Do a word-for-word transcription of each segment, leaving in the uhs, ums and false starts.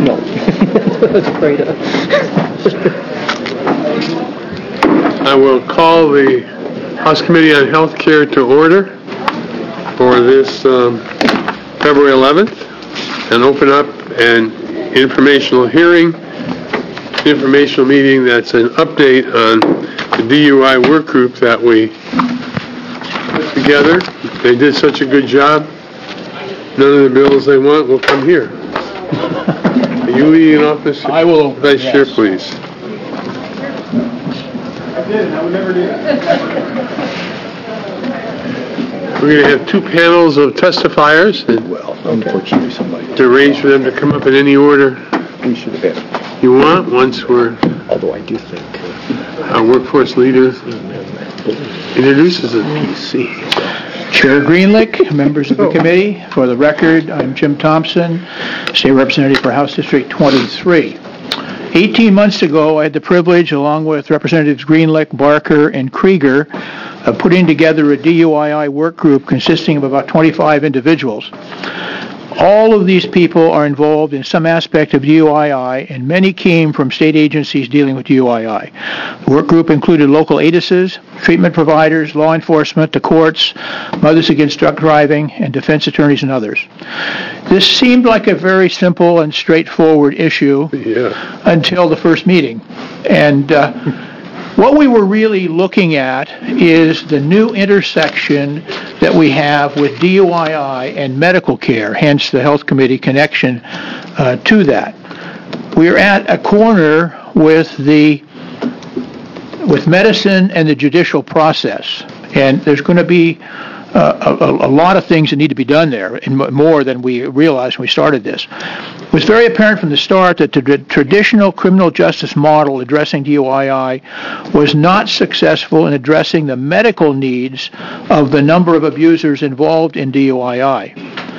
No. I was afraid of. I will call the House Committee on Health Care to order for this um, February eleventh and open up an informational hearing, informational meeting that's an update on the D U I work group that we put together. They did such a good job. None of the bills they want will come here. Are you leading office? I will. Vice Yes. Chair, please. I did. I would never do it. We're going to have two panels of testifiers, and Well, unfortunately, somebody. to arrange for them to come up in any order We should have had. you want. Once we're Although I do think. our workforce leader introduces them. P C. Chair Greenlick, members of the committee, for the record, I'm Jim Thompson, State Representative for House District twenty-three. eighteen months ago, I had the privilege, along with Representatives Greenlick, Barker, and Krieger, of putting together a D U I I work group consisting of about twenty-five individuals. All of these people are involved in some aspect of D U I I, and many came from state agencies dealing with D U I I. The work group included local A D I Ss, treatment providers, law enforcement, the courts, Mothers Against Drunk Driving, and defense attorneys and others. This seemed like a very simple and straightforward issue Yeah. until the first meeting. And uh, what we were really looking at is the new intersection that we have with D U I I and medical care, hence the Health Committee connection uh, to that. We are at a corner with the with medicine and the judicial process, and there's going to be uh, a, a lot of things that need to be done there, and more than we realized when we started this. It was very apparent from the start that the traditional criminal justice model addressing D U I I was not successful in addressing the medical needs of the number of abusers involved in D U I I.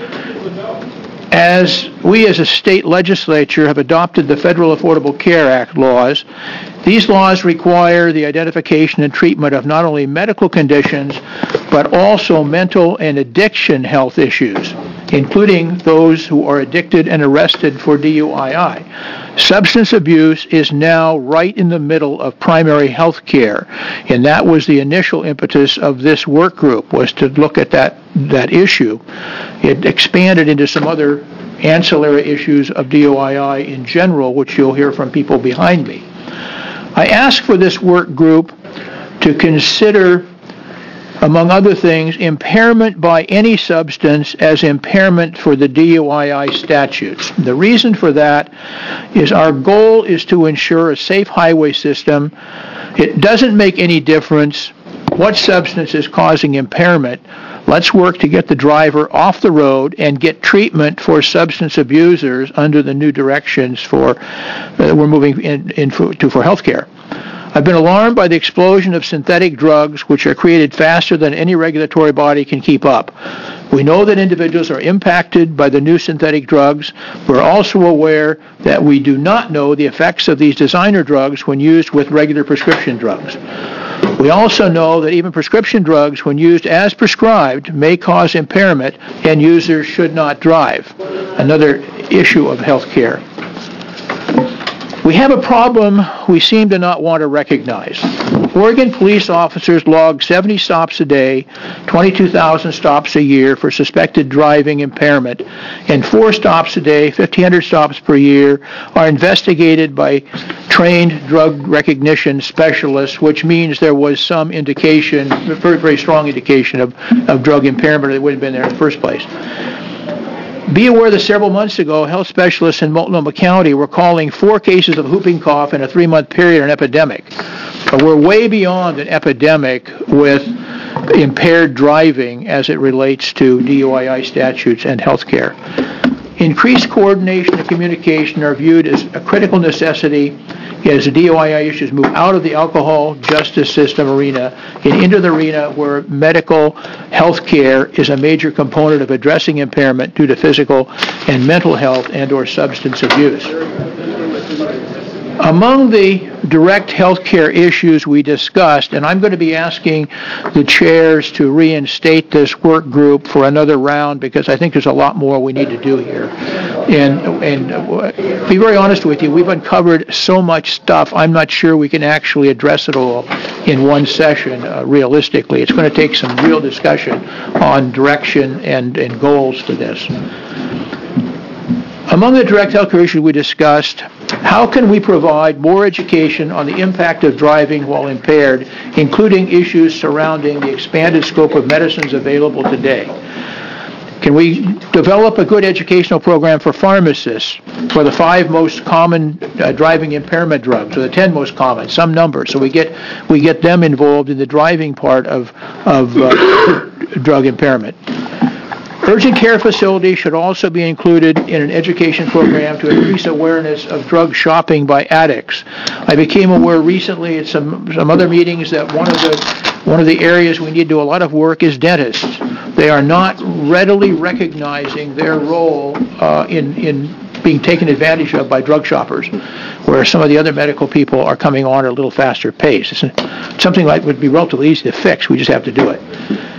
As we as a state legislature have adopted the Federal Affordable Care Act laws, these laws require the identification and treatment of not only medical conditions, but also mental and addiction health issues, including those who are addicted and arrested for D U I I. Substance abuse is now right in the middle of primary health care, and that was the initial impetus of this work group, was to look at that, that issue. It expanded into some other ancillary issues of D U I I in general, which you'll hear from people behind me. I asked for this work group to consider, among other things, impairment by any substance as impairment for the D U I I statutes. The reason for that is our goal is to ensure a safe highway system. It doesn't make any difference what substance is causing impairment. Let's work to get the driver off the road and get treatment for substance abusers under the new directions for uh, we're moving in, in for, to for healthcare. I've been alarmed by the explosion of synthetic drugs, which are created faster than any regulatory body can keep up. We know that individuals are impacted by the new synthetic drugs. We're also aware that we do not know the effects of these designer drugs when used with regular prescription drugs. We also know that even prescription drugs, when used as prescribed, may cause impairment, and users should not drive. Another issue of health care. We have a problem we seem to not want to recognize. Oregon police officers log seventy stops a day, twenty-two thousand stops a year for suspected driving impairment, and four stops a day, fifteen hundred stops per year, are investigated by trained drug recognition specialists, which means there was some indication, very, very strong indication of, of drug impairment, or they wouldn't have been there in the first place. Be aware that several months ago, health specialists in Multnomah County were calling four cases of whooping cough in a three-month period an epidemic. But we're way beyond an epidemic with impaired driving as it relates to D U I I statutes and health care. Increased coordination and communication are viewed as a critical necessity as the D U I I issues move out of the alcohol justice system arena and into the arena where medical health care is a major component of addressing impairment due to physical and mental health and or substance abuse. Among the direct health care issues we discussed, and I'm going to be asking the chairs to reinstate this work group for another round because I think there's a lot more we need to do here. And, and uh, be very honest with you, we've uncovered so much stuff, I'm not sure we can actually address it all in one session uh, realistically. It's going to take some real discussion on direction and, and goals for this. Among the direct health care issues we discussed, how can we provide more education on the impact of driving while impaired, including issues surrounding the expanded scope of medicines available today? Can we develop a good educational program for pharmacists for the five most common uh, driving impairment drugs, or the ten most common, some number, so we get we get them involved in the driving part of, of uh, drug impairment? Urgent care facilities should also be included in an education program to increase awareness of drug shopping by addicts. I became aware recently at some, some other meetings that one of the one of the areas we need to do a lot of work is dentists. They are not readily recognizing their role uh, in, in being taken advantage of by drug shoppers, where some of the other medical people are coming on at a little faster pace. It's something like would be relatively easy to fix. We just have to do it.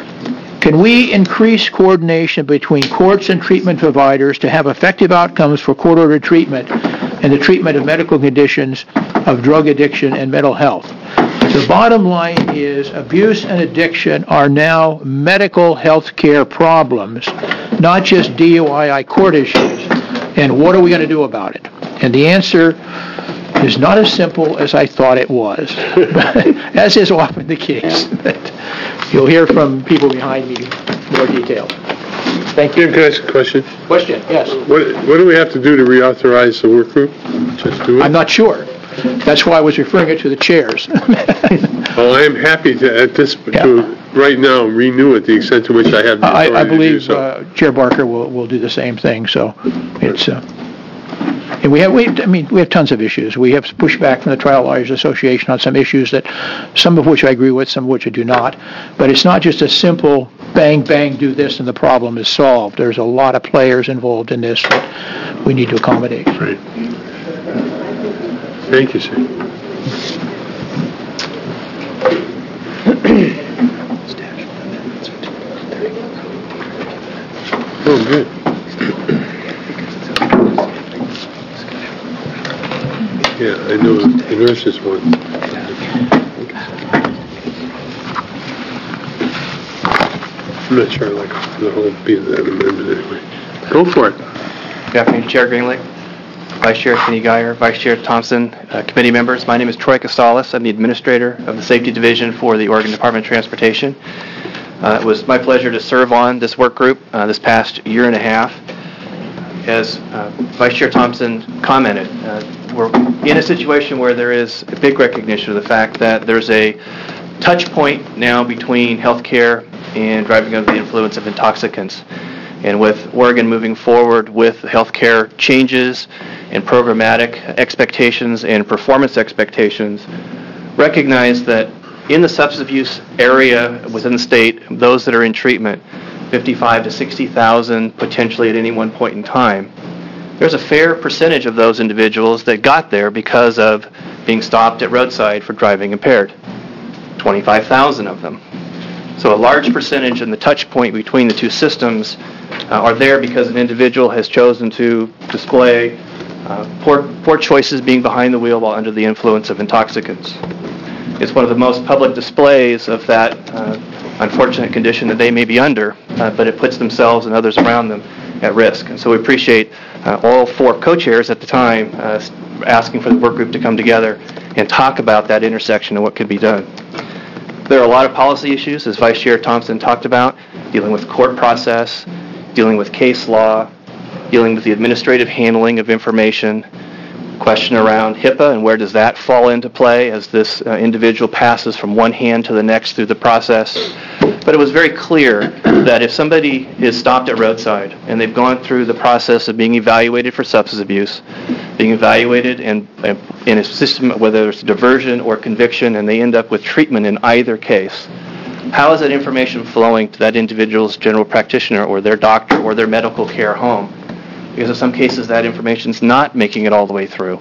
Can we increase coordination between courts and treatment providers to have effective outcomes for court-ordered treatment and the treatment of medical conditions of drug addiction and mental health? The bottom line is abuse and addiction are now medical health care problems, not just D U I court issues. And what are we going to do about it? And the answer is not as simple as I thought it was, as is often the case. You'll hear from people behind me more detail. Thank you. Jim, can I ask a question? Question, yes. What, what do we have to do to reauthorize the work group? Just do it? I'm not sure. That's why I was referring it to the chairs. Well, I am happy to, at this, Yeah. to right now, renew it the extent to which I have the authority I, I to do believe so. uh, Chair Barker will, will do the same thing, so it's... Uh, And we have, we, I mean, we have tons of issues. We have pushback from the Trial Lawyers Association on some issues that, some of which I agree with, some of which I do not. But it's not just a simple bang, bang, do this, and the problem is solved. There's a lot of players involved in this that we need to accommodate. Right. Thank you, sir. Oh, good. Yeah, I know the nurses one. I'm not sure I like the whole beat of that amendment anyway. Go for it. Good afternoon, Chair Greenlee, Vice Chair Kenny Geyer, Vice Chair Thompson, uh, committee members. My name is Troy Castalis. I'm the Administrator of the Safety Division for the Oregon Department of Transportation. Uh, it was my pleasure to serve on this work group uh, this past year and a half. As uh, Vice Chair Thompson commented, uh, we're in a situation where there is a big recognition of the fact that there's a touch point now between healthcare and driving under the influence of intoxicants. And with Oregon moving forward with healthcare changes and programmatic expectations and performance expectations, recognize that in the substance abuse area within the state, those that are in treatment, fifty-five to sixty thousand potentially at any one point in time, there's a fair percentage of those individuals that got there because of being stopped at roadside for driving impaired. twenty-five thousand of them. So a large percentage in the touch point between the two systems uh, are there because an individual has chosen to display uh, poor, poor choices being behind the wheel while under the influence of intoxicants. It's one of the most public displays of that uh, unfortunate condition that they may be under, uh, but it puts themselves and others around them at risk. And so we appreciate uh, all four co-chairs at the time uh, asking for the work group to come together and talk about that intersection and what could be done. There are a lot of policy issues, as Vice Chair Thompson talked about, dealing with court process, dealing with case law, dealing with the administrative handling of information, question around HIPAA and where does that fall into play as this uh, individual passes from one hand to the next through the process. But it was very clear that if somebody is stopped at roadside and they've gone through the process of being evaluated for substance abuse, being evaluated in, in a system, whether it's diversion or conviction, and they end up with treatment in either case, how is that information flowing to that individual's general practitioner or their doctor or their medical care home? Because in some cases that information is not making it all the way through.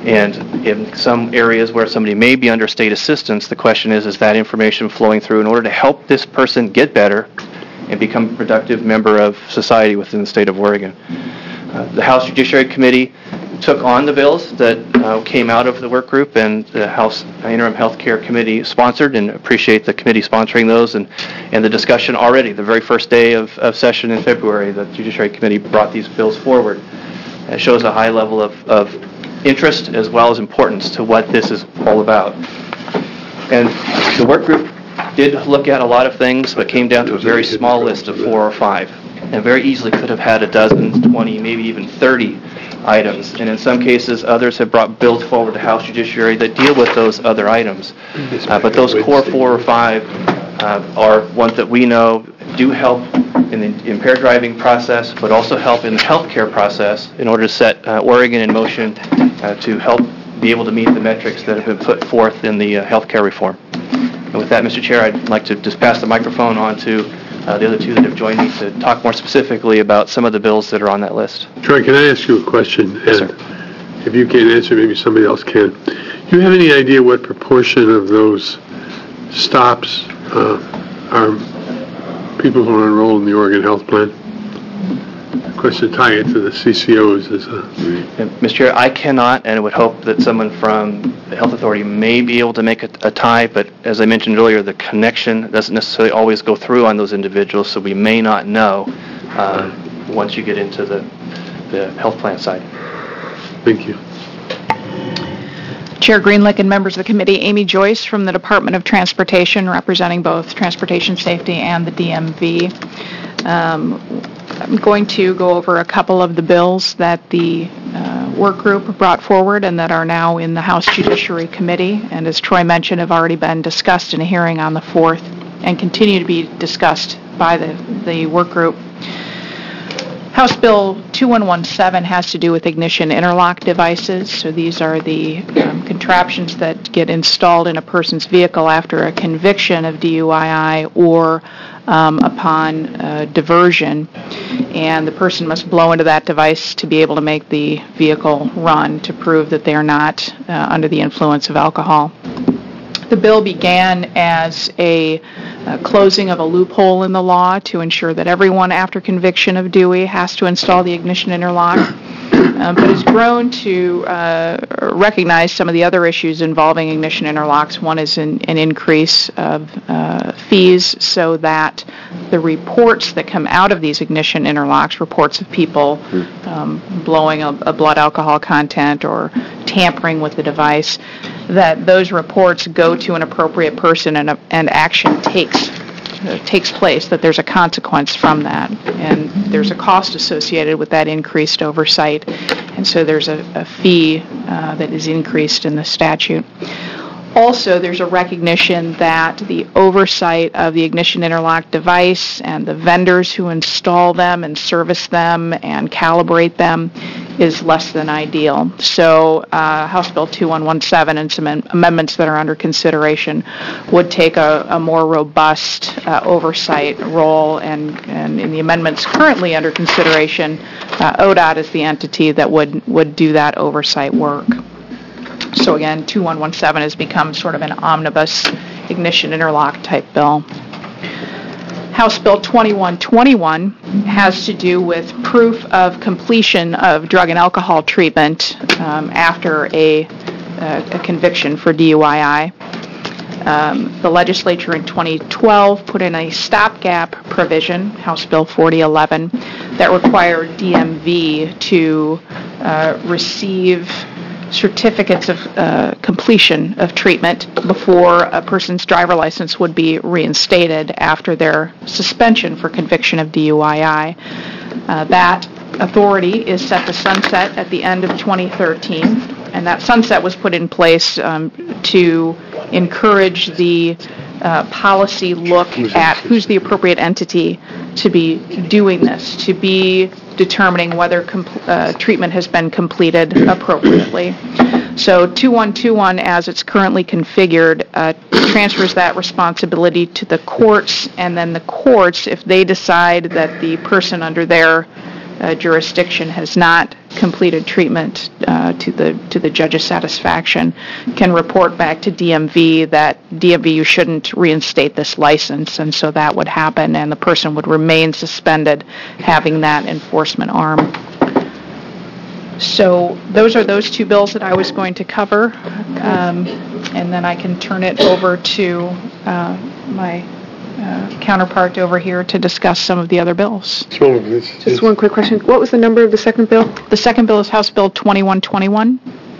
And in some areas where somebody may be under state assistance, the question is, is that information flowing through in order to help this person get better and become a productive member of society within the state of Oregon? Uh, the House Judiciary Committee took on the bills that uh, came out of the work group, and the House Interim Health Care Committee sponsored, and appreciate the committee sponsoring those, and, and the discussion already, the very first day of, of session in February, the Judiciary Committee brought these bills forward. It shows a high level of, of interest as well as importance to what this is all about. And the work group did look at a lot of things, but came down to a very small list of four or five, and very easily could have had a dozen, twenty, maybe even thirty items. And in some cases, others have brought bills forward to House Judiciary that deal with those other items. Uh, but those core four or five uh, are ones that we know do help in the impaired driving process, but also help in the healthcare process in order to set uh, Oregon in motion uh, to help be able to meet the metrics that have been put forth in the uh, healthcare reform. And with that, Mister Chair, I'd like to just pass the microphone on to uh, the other two that have joined me to talk more specifically about some of the bills that are on that list. Troy, can I ask you a question? Yes, and sir. If you can't answer, maybe somebody else can. Do you have any idea what proportion of those stops uh, are people who are enrolled in the Oregon Health Plan? Of course, to tie it to the C C Os is a... And, Mister Chair, I cannot, and would hope that someone from the Health Authority may be able to make a, a tie, but as I mentioned earlier, the connection doesn't necessarily always go through on those individuals, so we may not know uh, once you get into the, the health plan side. Thank you. Chair Greenlick and members of the committee, Amy Joyce from the Department of Transportation, representing both Transportation Safety and the D M V. Um, I'm going to go over a couple of the bills that the uh, work group brought forward and that are now in the House Judiciary Committee, and as Troy mentioned, have already been discussed in a hearing on the fourth and continue to be discussed by the, the work group. House Bill two one one seven has to do with ignition interlock devices. So these are the um, contraptions that get installed in a person's vehicle after a conviction of D U I I or um, upon uh, diversion. And the person must blow into that device to be able to make the vehicle run to prove that they are not uh, under the influence of alcohol. The bill began as a uh, closing of a loophole in the law to ensure that everyone after conviction of D U I has to install the ignition interlock, um, but has grown to uh, recognize some of the other issues involving ignition interlocks. One is an, an increase of uh, fees so that the reports that come out of these ignition interlocks, reports of people um, blowing a, a blood alcohol content or tampering with the device, that those reports go to an appropriate person and, a, and action takes uh, takes place, that there's a consequence from that. And there's a cost associated with that increased oversight, and so there's a, a fee uh, that is increased in the statute. Also, there's a recognition that the oversight of the ignition interlock device and the vendors who install them and service them and calibrate them is less than ideal. So uh, House Bill two one one seven and some am- amendments that are under consideration would take a, a more robust uh, oversight role, and, and in the amendments currently under consideration, uh, O D O T is the entity that would, would do that oversight work. So again, two one one seven has become sort of an omnibus ignition interlock type bill. House Bill twenty-one twenty-one has to do with proof of completion of drug and alcohol treatment um, after a, uh, a conviction for D U I I. Um, the legislature in twenty twelve put in a stopgap provision, House Bill forty eleven, that required D M V to uh, receive certificates of uh, completion of treatment before a person's driver license would be reinstated after their suspension for conviction of D U I I. Uh, that authority is set to sunset at the end of twenty thirteen, and that sunset was put in place um, to encourage the uh, policy look at who's the appropriate entity to be doing this, to be determining whether compl- uh, treatment has been completed appropriately. So two one two one, as it's currently configured, uh, transfers that responsibility to the courts, and then the courts, if they decide that the person under their uh, jurisdiction has not completed treatment uh, to the to the judge's satisfaction can report back to D M V that D M V, you shouldn't reinstate this license, and so that would happen, and the person would remain suspended, having that enforcement arm. So those are those two bills that I was going to cover, um, and then I can turn it over to uh, my uh, counterpart over here to discuss some of the other bills. Just one, please. Just one quick question. What was the number of the second bill? The second bill is House Bill twenty-one twenty-one.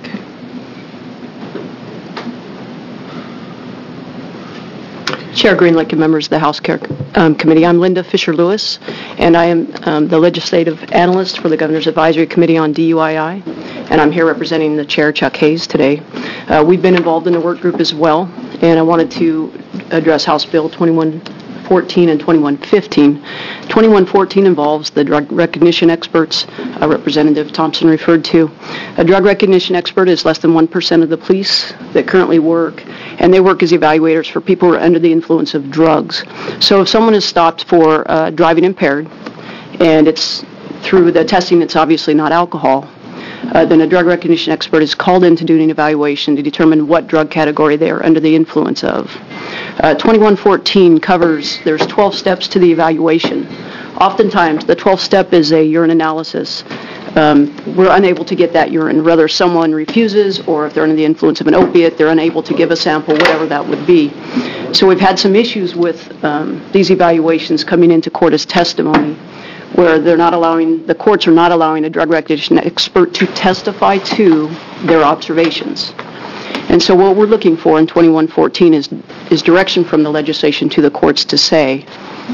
Chair Greenlick and members of the House Care um, Committee, I'm Linda Fisher-Lewis, and I am um, the legislative analyst for the Governor's Advisory Committee on D U I I, and I'm here representing the Chair, Chuck Hayes, today. Uh, we've been involved in the work group as well, and I wanted to address House Bill twenty-one fourteen and twenty-one fifteen. twenty-one fourteen involves the drug recognition experts uh, Representative Thompson referred to. A drug recognition expert is less than one percent of the police that currently work, and they work as evaluators for people who are under the influence of drugs. So if someone is stopped for uh, driving impaired, and it's through the testing, it's obviously not alcohol, Uh, then a drug recognition expert is called in to do an evaluation to determine what drug category they are under the influence of. Uh, twenty-one fourteen covers, there's twelve steps to the evaluation. Oftentimes, the twelfth step is a urine analysis. Um, we're unable to get that urine, whether someone refuses or if they're under the influence of an opiate, they're unable to give a sample, whatever that would be. So we've had some issues with um, these evaluations coming into court as testimony, where they're not allowing, the courts are not allowing a drug recognition expert to testify to their observations. And so what we're looking for in twenty-one fourteen is, is direction from the legislation to the courts to say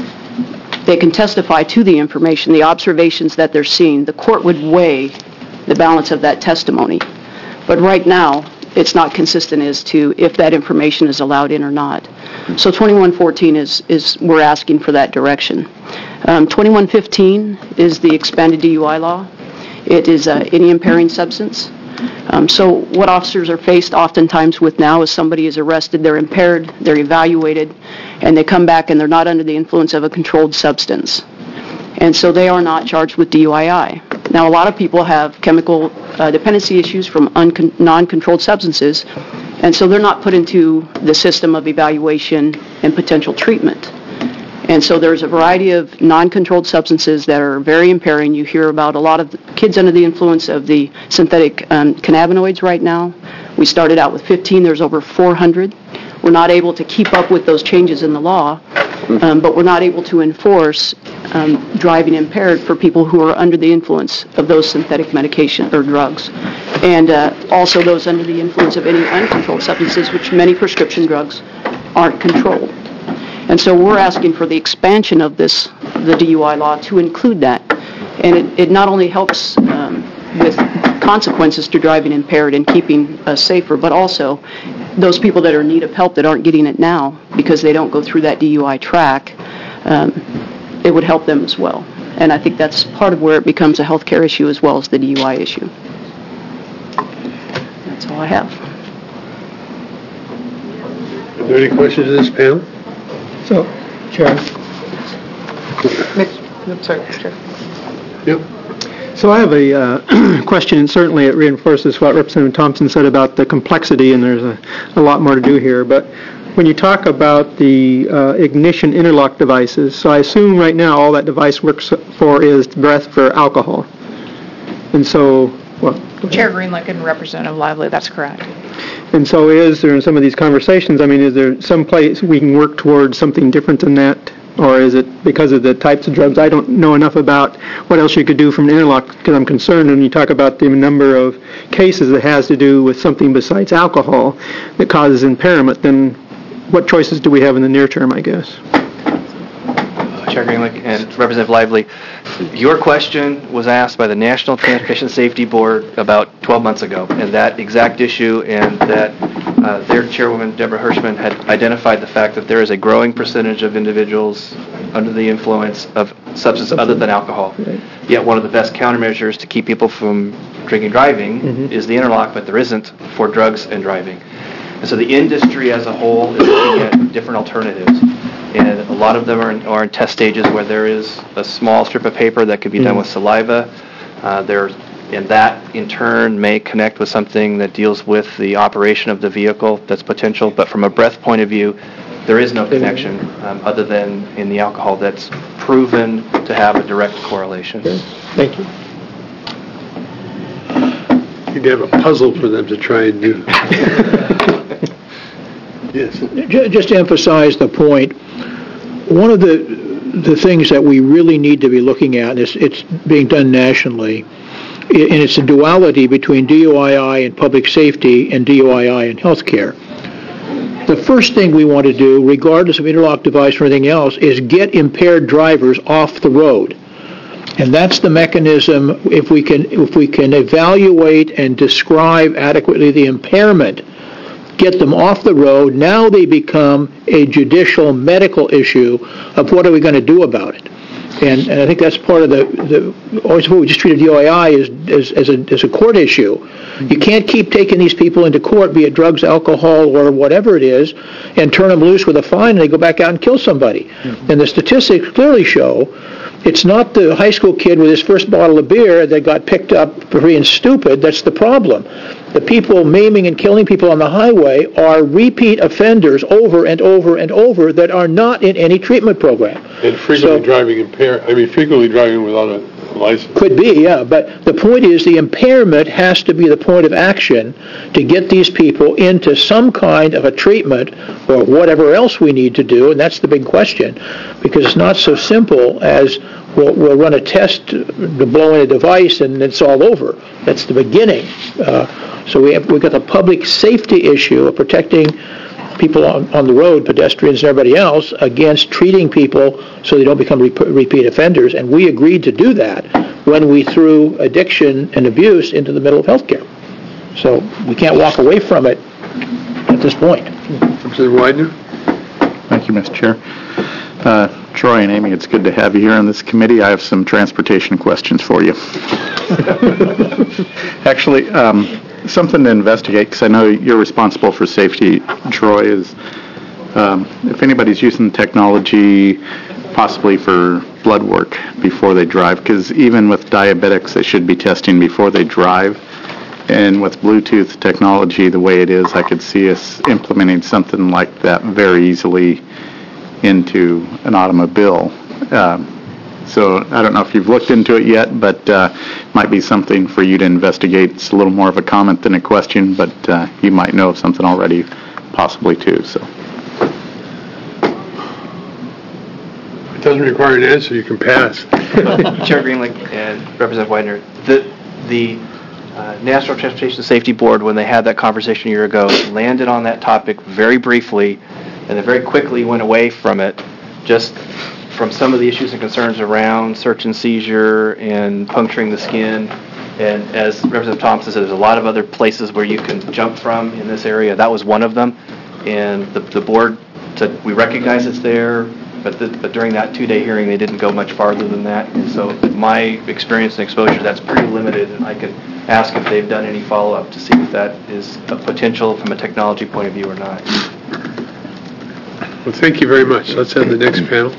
they can testify to the information, the observations that they're seeing. The court would weigh the balance of that testimony. But right now, it's not consistent as to if that information is allowed in or not. So twenty-one fourteen is, is we're asking for that direction. Um, twenty-one fifteen is the expanded D U I law. It is uh, any impairing substance. Um, so what officers are faced oftentimes with now is somebody is arrested, they're impaired, they're evaluated, and they come back and they're not under the influence of a controlled substance. And so they are not charged with D U I I. Now, a lot of people have chemical uh, dependency issues from uncon- non-controlled substances, and so they're not put into the system of evaluation and potential treatment. And so there's a variety of non-controlled substances that are very impairing. You hear about a lot of kids under the influence of the synthetic um, cannabinoids right now. We started out with fifteen. There's over four hundred. We're not able to keep up with those changes in the law, um, but we're not able to enforce um, driving impaired for people who are under the influence of those synthetic medication or drugs. And uh, also those under the influence of any uncontrolled substances, which many prescription drugs aren't controlled. And so we're asking for the expansion of this, the D U I law, to include that. And it, it not only helps um, with consequences to driving impaired and keeping us safer, but also those people that are in need of help that aren't getting it now because they don't go through that D U I track, um, it would help them as well. And I think that's part of where it becomes a health care issue as well as the D U I issue. That's all I have. Are there any questions of this panel? So, Chair. Next, I'm sorry, Chair. Yep. So I have a uh, question, and certainly it reinforces what Representative Thompson said about the complexity, and there's a, a lot more to do here. But when you talk about the uh, ignition interlock devices, so I assume right now all that device works for is breath for alcohol. And so, well, Chair Greenlick and Representative Lively, that's correct. And so is there in some of these conversations, I mean, is there some place we can work towards something different than that? Or is it because of the types of drugs? I don't know enough about what else you could do from an interlock because I'm concerned when you talk about the number of cases that has to do with something besides alcohol that causes impairment, then what choices do we have in the near term, I guess? Chair Greenlick and Representative Lively, your question was asked by the National Transportation Safety Board about twelve months ago, and that exact issue, and that uh, their chairwoman, Deborah Hirschman, had identified the fact that there is a growing percentage of individuals under the influence of substances other than alcohol. Right. Yet one of the best countermeasures to keep people from drinking driving mm-hmm. is the interlock, but there isn't for drugs and driving. And so the industry as a whole is looking at different alternatives. and a lot of them are in, are in test stages where there is a small strip of paper that could be done with saliva. Uh, there, and that in turn may connect with something that deals with the operation of the vehicle that's potential. But from a breath point of view, there is no connection um, other than in the alcohol that's proven to have a direct correlation. Thank you. You'd have a puzzle for them to try and do. Yes. Ju- Just to emphasize the point, one of the the things that we really need to be looking at, and it's, it's being done nationally, i- and it's a duality between D U I I and public safety and D U I I and healthcare. The first thing we want to do, regardless of interlock device or anything else, is get impaired drivers off the road. And that's the mechanism, if we can if we can evaluate and describe adequately the impairment, get them off the road, now they become a judicial medical issue of what are we going to do about it. And, and I think that's part of the, the always what we just treated D U I I as, as, as, a, as a court issue. You can't keep taking these people into court, be it drugs, alcohol, or whatever it is, and turn them loose with a fine and they go back out and kill somebody. Mm-hmm. And the statistics clearly show it's not the high school kid with his first bottle of beer that got picked up for being stupid that's the problem. The people maiming and killing people on the highway are repeat offenders over and over and over that are not in any treatment program. And frequently So- driving impaired, I mean, frequently driving without a license. Could be, yeah, but the point is the impairment has to be the point of action to get these people into some kind of a treatment or whatever else we need to do, and that's the big question, because it's not so simple as we'll, we'll run a test to blow in a device and it's all over. That's the beginning. Uh, so we have, we've got the public safety issue of protecting people on, on the road, pedestrians and everybody else, against treating people so they don't become rep- repeat offenders. And we agreed to do that when we threw addiction and abuse into the middle of healthcare. So we can't walk away from it at this point. Representative Widener? Thank you, Mister Chair. Uh, Troy and Amy, it's good to have you here on this committee. I have some transportation questions for you. Actually, um, something to investigate, because I know you're responsible for safety, Troy, is um, if anybody's using technology possibly for blood work before they drive, because even with diabetics, they should be testing before they drive. And with Bluetooth technology the way it is, I could see us implementing something like that very easily into an automobile. Um, So I don't know if you've looked into it yet, but uh, might be something for you to investigate. It's a little more of a comment than a question, but uh, you might know of something already, possibly too. So It doesn't require an answer, you can pass. Chair Greenlick and Representative Widener, the, the uh, National Transportation Safety Board, when they had that conversation a year ago, landed on that topic very briefly, and then very quickly went away from it, just from some of the issues and concerns around search and seizure and puncturing the skin. And as Representative Thompson said, there's a lot of other places where you can jump from in this area. That was one of them. And the, the board said, we recognize it's there, but, the, but during that two-day hearing, they didn't go much farther than that. And so my experience and exposure, that's pretty limited. And I could ask if they've done any follow-up to see if that is a potential from a technology point of view or not. Well, thank you very much. Let's have the next panel.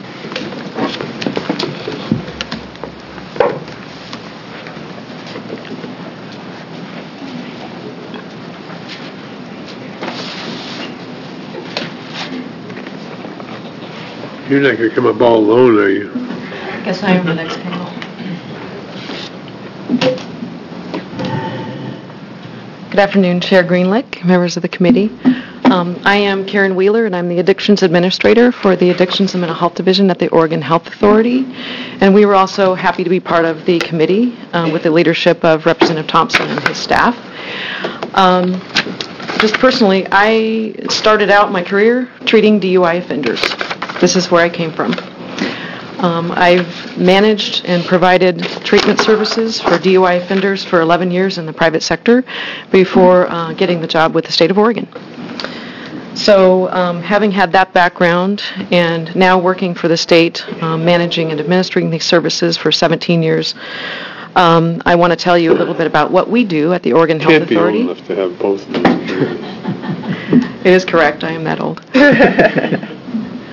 You're not going to come up all alone, are you? I guess I am the next panel. Good afternoon, Chair Greenlick, members of the committee. Um, I am Karen Wheeler, and I'm the Addictions Administrator for the Addictions and Mental Health Division at the Oregon Health Authority. And we were also happy to be part of the committee um, with the leadership of Representative Thompson and his staff. Um, just personally, I started out my career treating D U I offenders. This is where I came from. Um, I've managed and provided treatment services for D U I offenders for eleven years in the private sector before uh, getting the job with the state of Oregon. So um, having had that background and now working for the state, um, managing and administering these services for seventeen years, um, I want to tell you a little bit about what we do at the Oregon Health Can't be old Authority. enough to have both of these. It is correct. I am that old.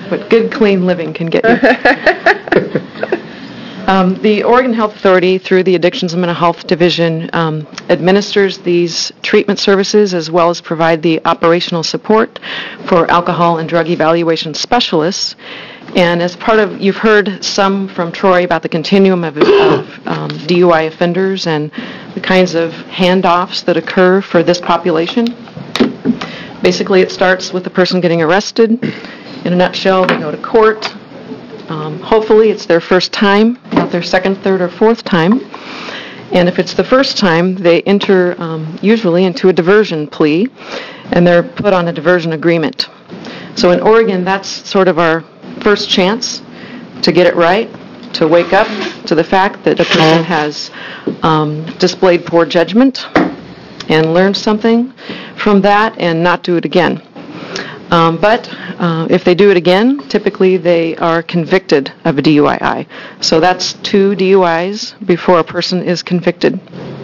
what good, clean living can get you. Um, the Oregon Health Authority, through the Addictions and Mental Health Division, um, administers these treatment services as well as provide the operational support for alcohol and drug evaluation specialists. And as part of, you've heard some from Troy about the continuum of, of um, D U I offenders and the kinds of handoffs that occur for this population. Basically, it starts with the person getting arrested. In a nutshell, they go to court. Um, hopefully, it's their first time, not their second, third, or fourth time. And if it's the first time, they enter um, usually into a diversion plea, and they're put on a diversion agreement. So in Oregon, that's sort of our first chance to get it right, to wake up to the fact that a person has um, displayed poor judgment and learned something from that and not do it again. Um, but uh, if they do it again, typically they are convicted of a D U I I. So that's two D U Is before a person is convicted.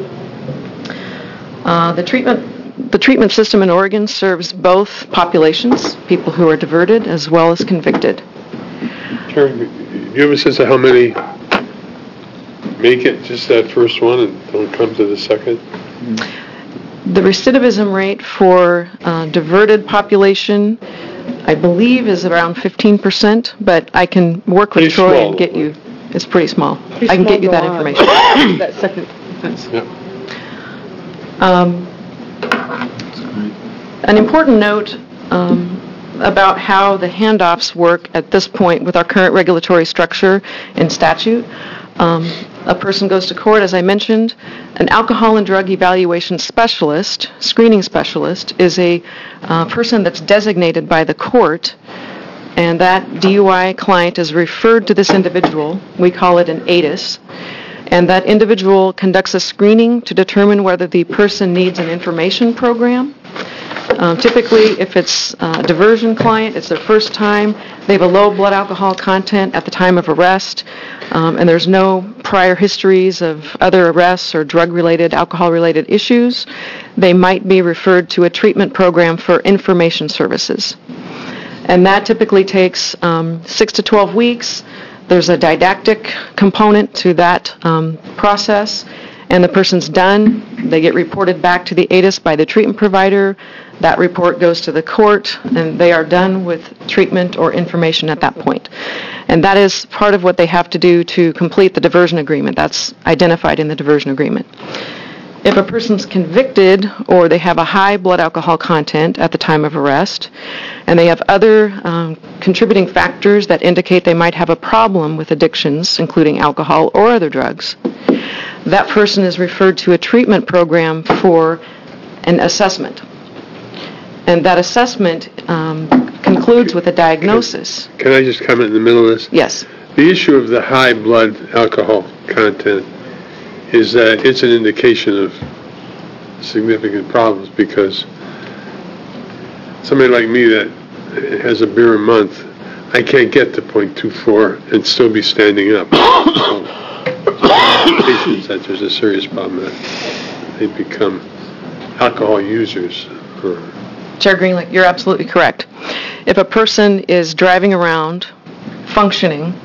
Uh, the treatment the treatment system in Oregon serves both populations, people who are diverted as well as convicted. Karen, do you have a sense of how many make it just that first one and don't come to the second? The recidivism rate for uh, diverted population, I believe, is around fifteen percent, but I can work with Pretty Troy small. and get you, it's pretty small. Pretty I can small get you that go on. information. That second offense. Yeah. Um, an important note um, about how the handoffs work at this point with our current regulatory structure and statute. Um, a person goes to court, as I mentioned. An alcohol and drug evaluation specialist, screening specialist, is a uh, person that's designated by the court, and that D U I client is referred to this individual. We call it an A T I S. And that individual conducts a screening to determine whether the person needs an information program. Um, typically, if it's a diversion client, it's their first time, they have a low blood alcohol content at the time of arrest, um, and there's no prior histories of other arrests or drug-related, alcohol-related issues, they might be referred to a treatment program for information services. And that typically takes um, six to twelve weeks. There's a didactic component to that um, process, and the person's done. They get reported back to the A T I S by the treatment provider. That report goes to the court, and they are done with treatment or information at that point. And that is part of what they have to do to complete the diversion agreement. That's identified in the diversion agreement. If a person's convicted or they have a high blood alcohol content at the time of arrest, and they have other um, contributing factors that indicate they might have a problem with addictions, including alcohol or other drugs, that person is referred to a treatment program for an assessment. And that assessment um, concludes with a diagnosis. Can I just comment in the middle of this? Yes. The issue of the high blood alcohol content is that it's an indication of significant problems, because somebody like me that has a beer a month, I can't get to point two four and still be standing up. So, indications that there's a serious problem that they become alcohol users. Or Chair Greenlick, you're absolutely correct. If a person is driving around, functioning,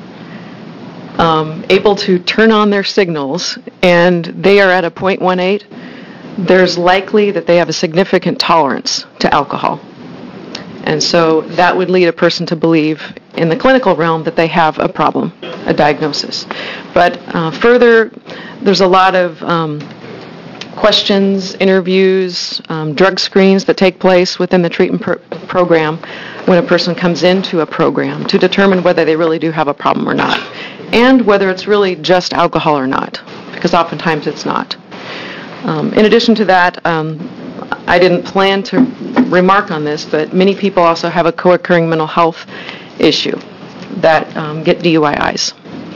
um, able to turn on their signals, and they are at a point one eight, there's likely that they have a significant tolerance to alcohol. And so that would lead a person to believe in the clinical realm that they have a problem, a diagnosis. But uh, further, there's a lot of um, questions, interviews, um, drug screens that take place within the treatment pro- program when a person comes into a program to determine whether they really do have a problem or not, and whether it's really just alcohol or not, because oftentimes it's not. Um, in addition to that, um, I didn't plan to remark on this, but many people also have a co-occurring mental health issue that um, get D U I Is.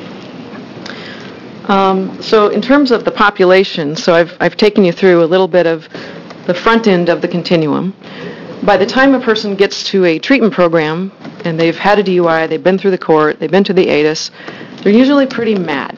Um, so in terms of the population, so I've, I've taken you through a little bit of the front end of the continuum. By the time a person gets to a treatment program and they've had a D U I, they've been through the court, they've been to the A T I S, they're usually pretty mad.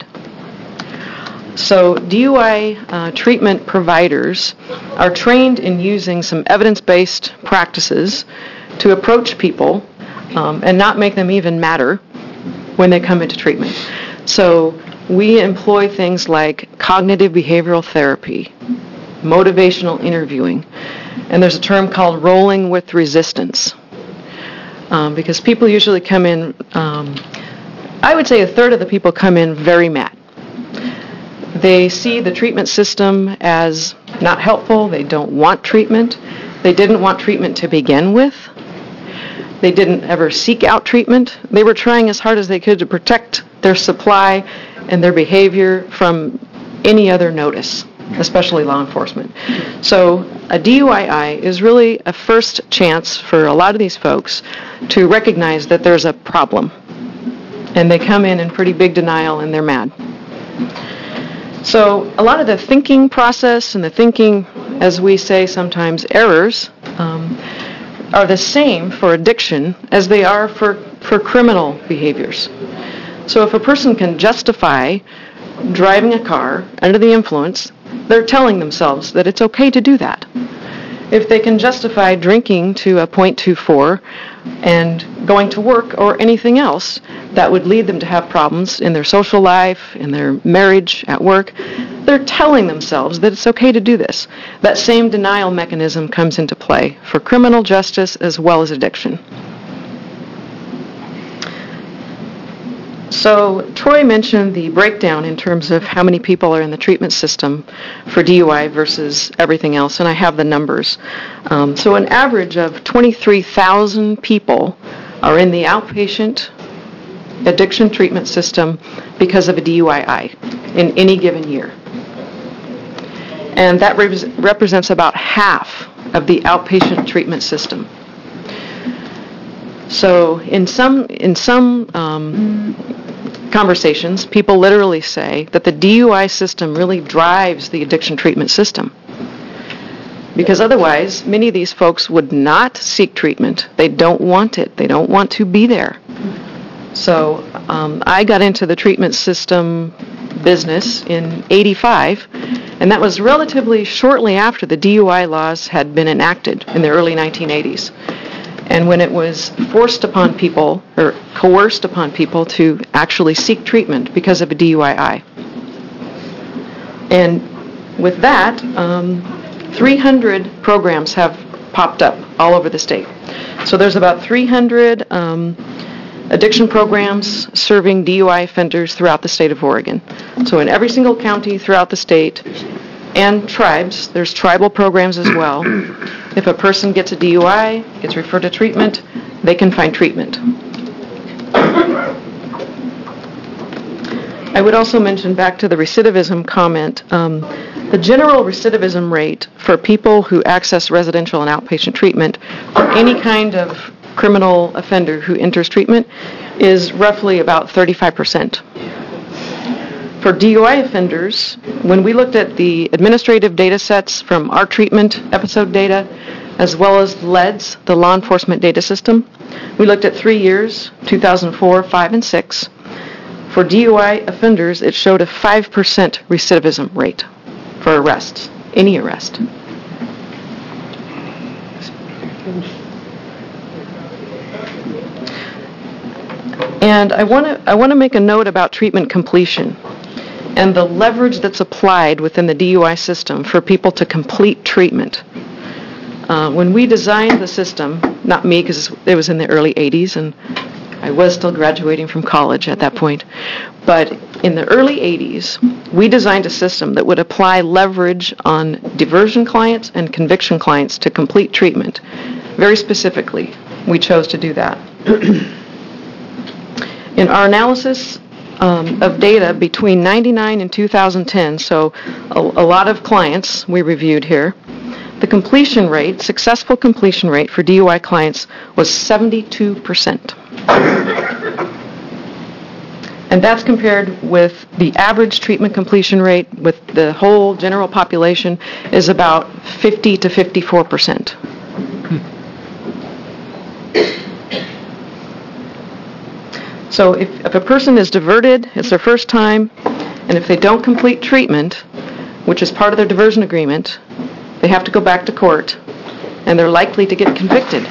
So D U I uh, treatment providers are trained in using some evidence-based practices to approach people um, and not make them even matter when they come into treatment. So we employ things like cognitive behavioral therapy, motivational interviewing, and there's a term called rolling with resistance. Um, because people usually come in, um, I would say a third of the people come in very mad. They see the treatment system as not helpful. They don't want treatment. They didn't want treatment to begin with. They didn't ever seek out treatment. They were trying as hard as they could to protect their supply and their behavior from any other notice, especially law enforcement. So a D U I I is really a first chance for a lot of these folks to recognize that there's a problem. And they come in in pretty big denial and they're mad. So a lot of the thinking process and the thinking, as we say sometimes, errors, um, are the same for addiction as they are for, for criminal behaviors. So if a person can justify driving a car under the influence, they're telling themselves that it's okay to do that. If they can justify drinking to a point two four and going to work or anything else that would lead them to have problems in their social life, in their marriage, at work, they're telling themselves that it's okay to do this. That same denial mechanism comes into play for criminal justice as well as addiction. So Troy mentioned the breakdown in terms of how many people are in the treatment system for D U I versus everything else, and I have the numbers. Um, so an average of twenty-three thousand people are in the outpatient addiction treatment system because of a D U I I in any given year. And that re- represents about half of the outpatient treatment system. So in some in some um, conversations, people literally say that the D U I system really drives the addiction treatment system. Because otherwise, many of these folks would not seek treatment. They don't want it. They don't want to be there. So um, I got into the treatment system business in eighty-five, and that was relatively shortly after the D U I laws had been enacted in the early nineteen eighties. And when it was forced upon people, or coerced upon people to actually seek treatment because of a D U I I. And with that, um, three hundred programs have popped up all over the state. So there's about three hundred um, addiction programs serving D U I offenders throughout the state of Oregon. So in every single county throughout the state, and tribes, there's tribal programs as well. If a person gets a D U I, gets referred to treatment, they can find treatment. I would also mention, back to the recidivism comment, um, the general recidivism rate for people who access residential and outpatient treatment for any kind of criminal offender who enters treatment is roughly about thirty-five percent. For D U I offenders, when we looked at the administrative data sets from our treatment episode data, as well as L E D S, the law enforcement data system, we looked at three years, two thousand four, five, and six. For D U I offenders, it showed a five percent recidivism rate for arrests, any arrest. And I want to I want to make a note about treatment completion and the leverage that's applied within the D U I system for people to complete treatment. Uh, when we designed the system, not me because it was in the early eighties and I was still graduating from college at that point, but in the early eighties, we designed a system that would apply leverage on diversion clients and conviction clients to complete treatment. Very specifically, we chose to do that. In our analysis um, of data between ninety-nine and two thousand ten, so a, a lot of clients we reviewed here, the completion rate, successful completion rate for D U I clients was seventy-two percent. And that's compared with the average treatment completion rate with the whole general population is about fifty to fifty-four percent. So if, if a person is diverted, it's their first time, and if they don't complete treatment, which is part of their diversion agreement, they have to go back to court, and they're likely to get convicted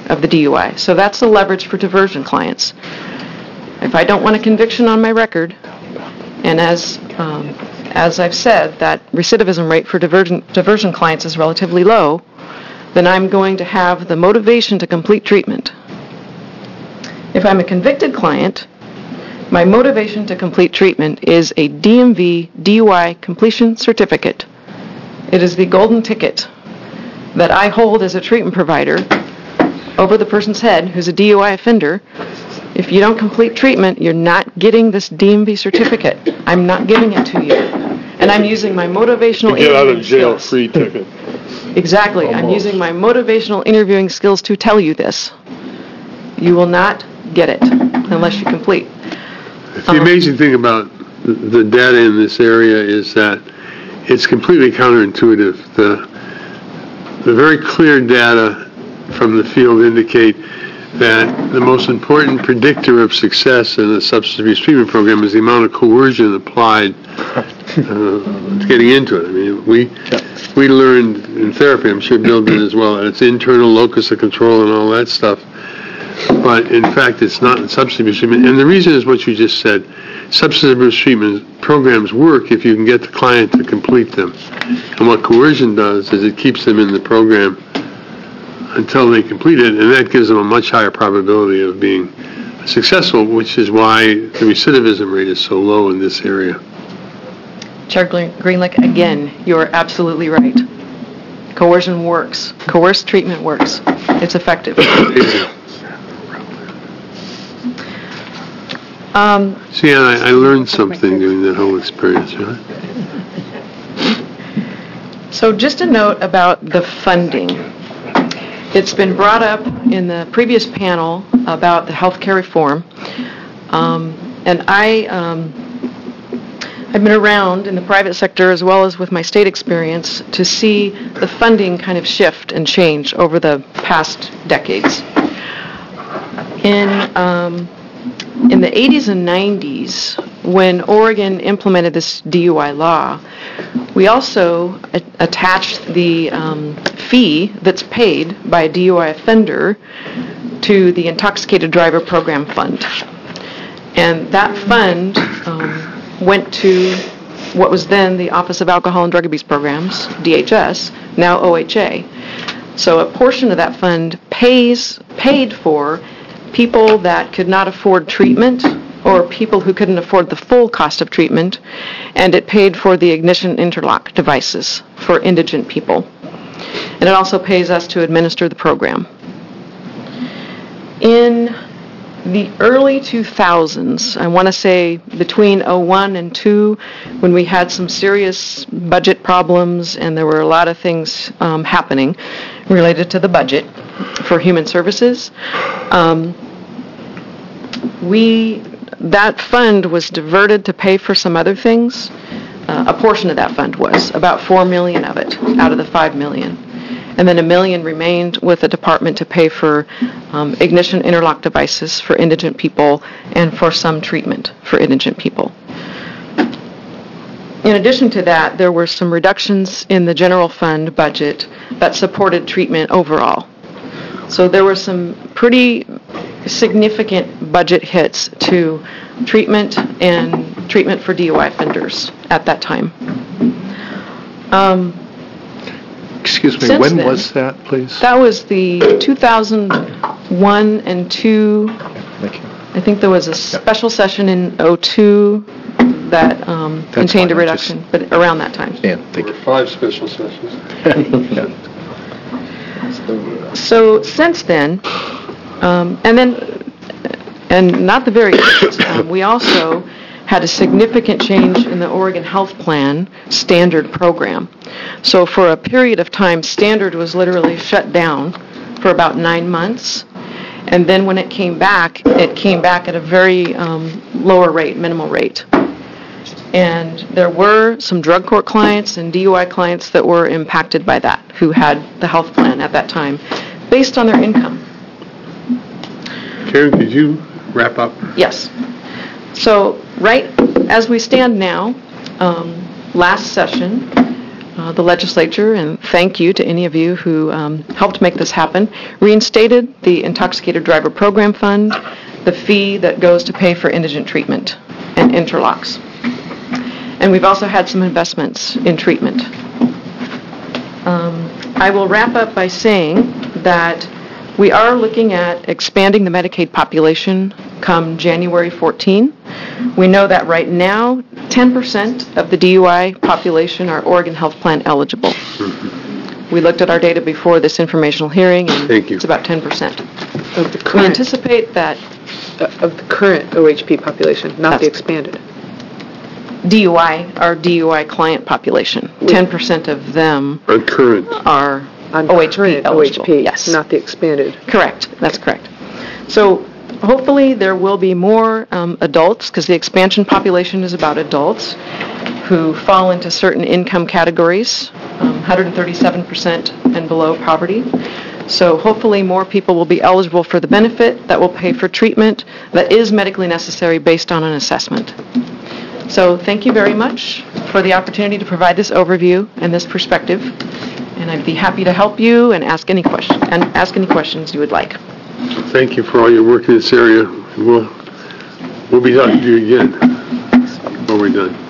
of the D U I. So that's the leverage for diversion clients. If I don't want a conviction on my record, and as um, as I've said, that recidivism rate for diversion, diversion clients is relatively low, then I'm going to have the motivation to complete treatment. If I'm a convicted client, my motivation to complete treatment is a D M V D U I completion certificate. It is the golden ticket that I hold as a treatment provider over the person's head who's a D U I offender. If you don't complete treatment, you're not getting this D M V certificate. I'm not giving it to you. And I'm using my motivational Get out of interviewing jail skills. free ticket. Exactly. I'm Almost. using my motivational interviewing skills to tell you this. You will not get it unless you complete. The amazing thing about the- the data in this area is that it's completely counterintuitive. The, the very clear data from the field indicate that the most important predictor of success in a substance abuse treatment program is the amount of coercion applied uh, getting into it. I mean, we we learned in therapy, I'm sure Bill did as well, that it's internal locus of control and all that stuff. But in fact, it's not in substance abuse treatment. And the reason is what you just said. Substance abuse treatment programs work if you can get the client to complete them. And what coercion does is it keeps them in the program until they complete it, and that gives them a much higher probability of being successful, which is why the recidivism rate is so low in this area. Chair Greenlick, again, you're absolutely right. Coercion works. Coerced treatment works. It's effective. Um, See, and I, I learned something during that whole experience, right? So just a note about the funding. It's been brought up in the previous panel about the healthcare reform, um, and I, um, I've been around in the private sector as well as with my state experience to see the funding kind of shift and change over the past decades. In um, in the eighties and nineties, when Oregon implemented this D U I law, we also a- attached the um, fee that's paid by a D U I offender to the Intoxicated Driver Program Fund. And that fund um, went to what was then the Office of Alcohol and Drug Abuse Programs, D H S, now O H A. So a portion of that fund pays paid for people that could not afford treatment or people who couldn't afford the full cost of treatment, and it paid for the ignition interlock devices for indigent people. And it also pays us to administer the program. In the early two thousands, I want to say between oh one and two, when we had some serious budget problems and there were a lot of things um, happening related to the budget for human services, um, we that fund was diverted to pay for some other things. Uh, a portion of that fund was, about four million dollars of it out of the five million dollars. And then a million remained with the department to pay for um, ignition interlock devices for indigent people and for some treatment for indigent people. In addition to that, there were some reductions in the general fund budget that supported treatment overall. So there were some pretty significant budget hits to treatment and treatment for D U I offenders at that time. Um, Excuse me, Since when then- was that, please? That was the two thousand one and two, Thank you. I think there was a special session in oh two that um, That's contained a fine, I just- reduction, but around that time. Yeah, thank you. Five special sessions. So since then, um, and then, and not the very least, um, we also had a significant change in the Oregon Health Plan standard program. So for a period of time, standard was literally shut down for about nine months. And then when it came back, it came back at a very um, lower rate, minimal rate. And there were some drug court clients and D U I clients that were impacted by that, who had the health plan at that time, based on their income. Karen, could you wrap up? Yes. So right as we stand now, um, last session, uh, the legislature, and thank you to any of you who um, helped make this happen, reinstated the Intoxicated Driver Program Fund, the fee that goes to pay for indigent treatment and interlocks. And we've also had some investments in treatment. Um, I will wrap up by saying that we are looking at expanding the Medicaid population come January fourteenth. We know that right now, ten percent of the D U I population are Oregon Health Plan eligible. We looked at our data before this informational hearing, and Thank you. it's about ten percent. Of the We current, anticipate that uh, of the current O H P population, not the That's- expanded. D U I, our D U I client population, ten percent of them On current. are On O H P current eligible. O H P, Yes. not the expanded. Correct, that's correct. So hopefully there will be more um, adults, because the expansion population is about adults who fall into certain income categories, um, one hundred thirty-seven percent and below poverty. So hopefully more people will be eligible for the benefit that will pay for treatment that is medically necessary based on an assessment. So thank you very much for the opportunity to provide this overview and this perspective. And I'd be happy to help you and ask any question and ask any questions you would like. Thank you for all your work in this area. We'll, we'll be talking to you again when we're done.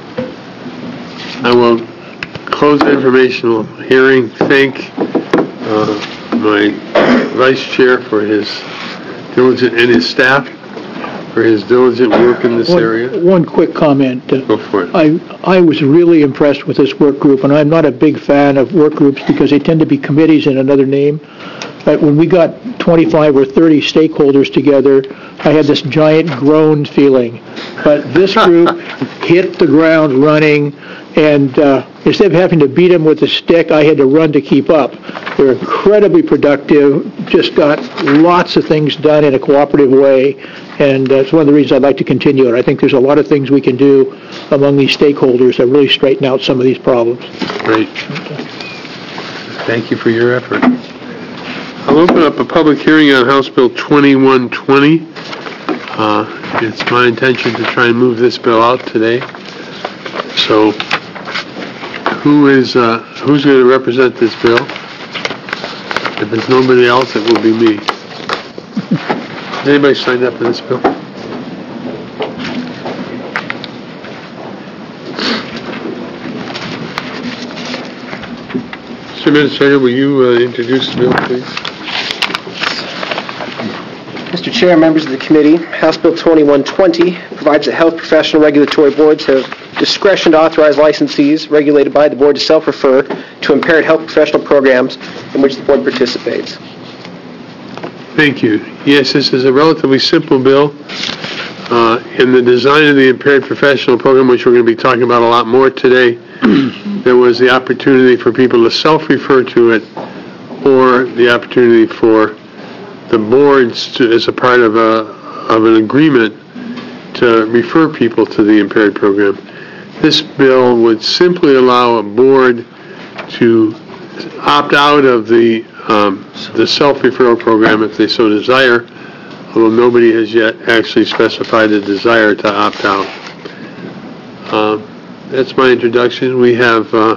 I will close the informational hearing. Thank uh, my vice chair for his diligent, and his staff for his diligent work in this One- area. One quick comment. Uh, Go for it. I, I was really impressed with this work group, and I'm not a big fan of work groups because they tend to be committees in another name. But when we got twenty-five or thirty stakeholders together, I had this giant groan feeling. But this group hit the ground running, and uh, instead of having to beat them with a stick, I had to run to keep up. They're incredibly productive, just got lots of things done in a cooperative way, and that's one of the reasons I'd like to continue it. I think there's a lot of things we can do among these stakeholders that really straighten out some of these problems. Great. Thank you for your effort. I'll open up a public hearing on House Bill twenty-one twenty. Uh, It's my intention to try and move this bill out today. So who is, uh, who's going to represent this bill? If there's nobody else, it will be me. Has anybody signed up for this bill? Mister Administrator, will you uh, introduce the bill, please? Mister Chair, members of the committee, House Bill twenty-one twenty provides that health professional regulatory boards have discretion to authorize licensees regulated by the board to self-refer to impaired health professional programs in which the board participates. Thank you. Yes, this is a relatively simple bill. Uh, in the design of the impaired professional program, which we're going to be talking about a lot more today, there was the opportunity for people to self-refer to it, or the opportunity for the boards to, as a part of a of an agreement, to refer people to the impaired program. This bill would simply allow a board to opt out of the um, the self-referral program if they so desire, although nobody has yet actually specified a desire to opt out. Um, that's my introduction. We have uh,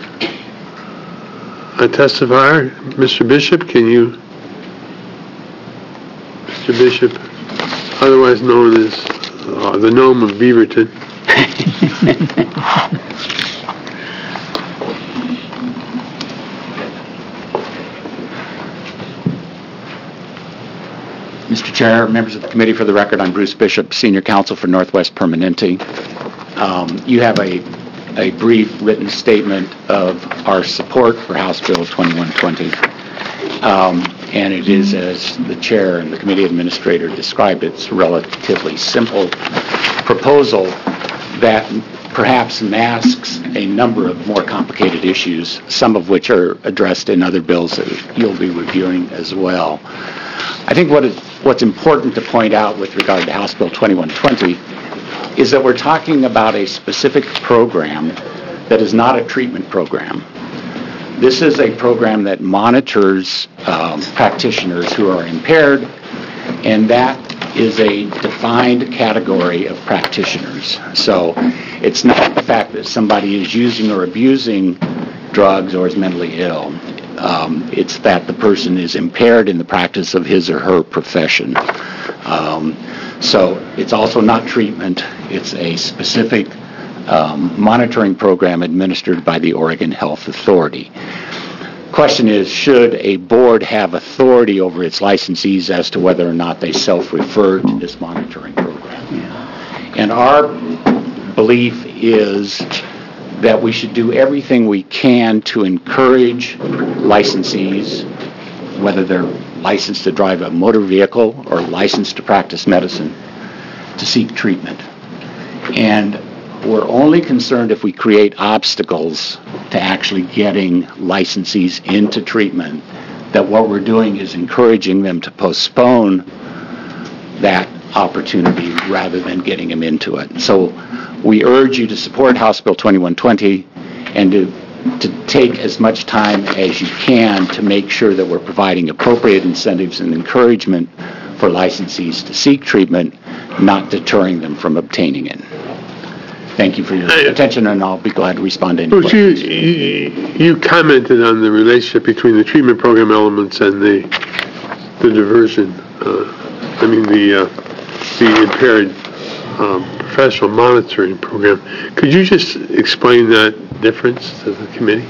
a testifier, Mister Bishop. Can you, Mister Bishop, otherwise known as uh, the gnome of Beaverton. Mister Chair, members of the committee, for the record, I'm Bruce Bishop, Senior Counsel for Northwest Permanente. Um, you have a, a brief written statement of our support for House Bill twenty-one twenty. Um, and it is, as the chair and the committee administrator described, it's a relatively simple proposal that perhaps masks a number of more complicated issues, some of which are addressed in other bills that you'll be reviewing as well. I think what it, what's important to point out with regard to House Bill twenty-one twenty is that we're talking about a specific program that is not a treatment program. This is a program that monitors um, practitioners who are impaired, and that is a defined category of practitioners. So it's not the fact that somebody is using or abusing drugs or is mentally ill. Um, it's that the person is impaired in the practice of his or her profession. Um, so it's also not treatment. It's a specific um, monitoring program administered by the Oregon Health Authority. Question is, should a board have authority over its licensees as to whether or not they self-refer to this monitoring program? And our belief is that we should do everything we can to encourage licensees, whether they're licensed to drive a motor vehicle or licensed to practice medicine, to seek treatment. And we're only concerned if we create obstacles to actually getting licensees into treatment, that what we're doing is encouraging them to postpone that opportunity rather than getting them into it. So we urge you to support House Bill twenty-one twenty and to, to take as much time as you can to make sure that we're providing appropriate incentives and encouragement for licensees to seek treatment, not deterring them from obtaining it. Thank you for your attention, and I'll be glad to respond to any Bruce, you, questions. you, you commented on the relationship between the treatment program elements and the the diversion. Uh, I mean the uh, the impaired um, professional monitoring program. Could you just explain that difference to the committee?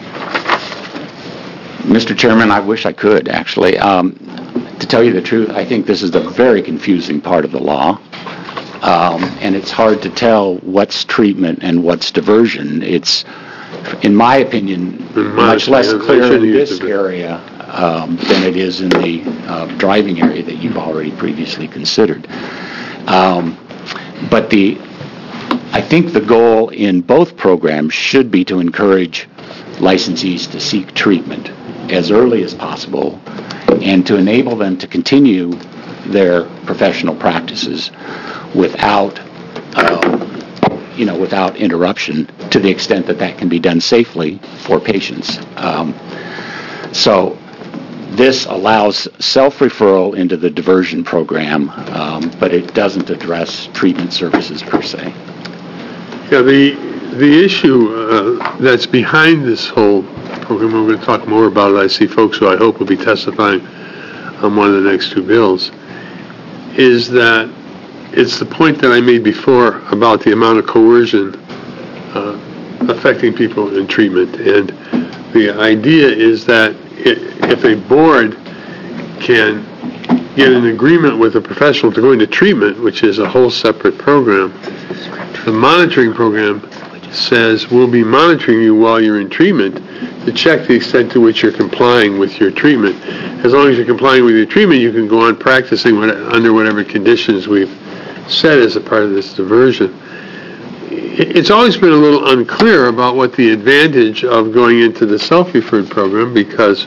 Mister Chairman, I wish I could, actually. Um, to tell you the truth, I think this is the very confusing part of the law. Um, and it's hard to tell what's treatment and what's diversion. It's, in my opinion, In my much less opinion, I clear shouldn't in use this it. area um, than it is in the uh, driving area that you've already previously considered. Um, but the, I think the goal in both programs should be to encourage licensees to seek treatment as early as possible and to enable them to continue their professional practices without, um, you know, without interruption, to the extent that that can be done safely for patients. Um, so this allows self-referral into the diversion program, um, but it doesn't address treatment services per se. Yeah, the the issue uh, that's behind this whole program, we're going to talk more about it. I see folks who I hope will be testifying on one of the next two bills, is that it's the point that I made before about the amount of coercion uh, affecting people in treatment. And the idea is that if a board can get an agreement with a professional to go into treatment, which is a whole separate program, the monitoring program says we'll be monitoring you while you're in treatment to check the extent to which you're complying with your treatment. As long as you're complying with your treatment, you can go on practicing what, under whatever conditions we've set as a part of this diversion. It's always been a little unclear about what the advantage of going into the self-referred program, because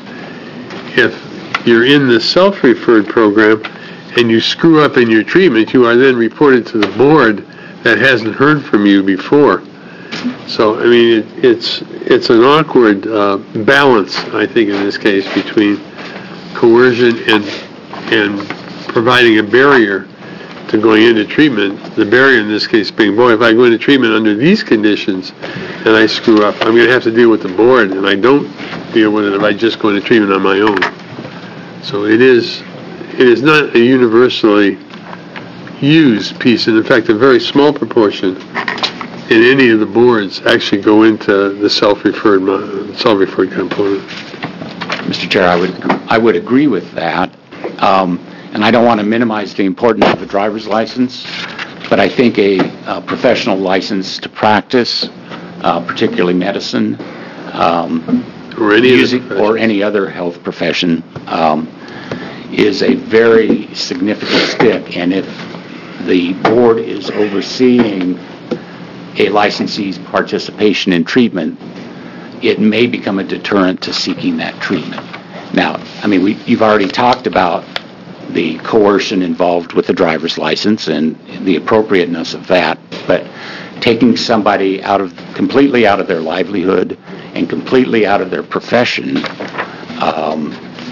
if you're in the self-referred program and you screw up in your treatment, you are then reported to the board that hasn't heard from you before. So, I mean, it, it's it's an awkward uh, balance, I think, in this case, between coercion and and providing a barrier to going into treatment. The barrier in this case being, boy, if I go into treatment under these conditions and I screw up, I'm going to have to deal with the board, and I don't deal with it if I just go into treatment on my own. So it is it is not a universally used piece, and in fact, a very small proportion in any of the boards actually go into the self-referred self-referred component. Mister Chair, I would I would agree with that, um, and I don't want to minimize the importance of a driver's license, but I think a, a professional license to practice, uh, particularly medicine, um, or any music, or any other health profession, um, is a very significant step. And if the board is overseeing a licensee's participation in treatment, it may become a deterrent to seeking that treatment. Now, I mean, we, you've already talked about the coercion involved with the driver's license and the appropriateness of that, but taking somebody out of completely out of their livelihood and completely out of their profession, um,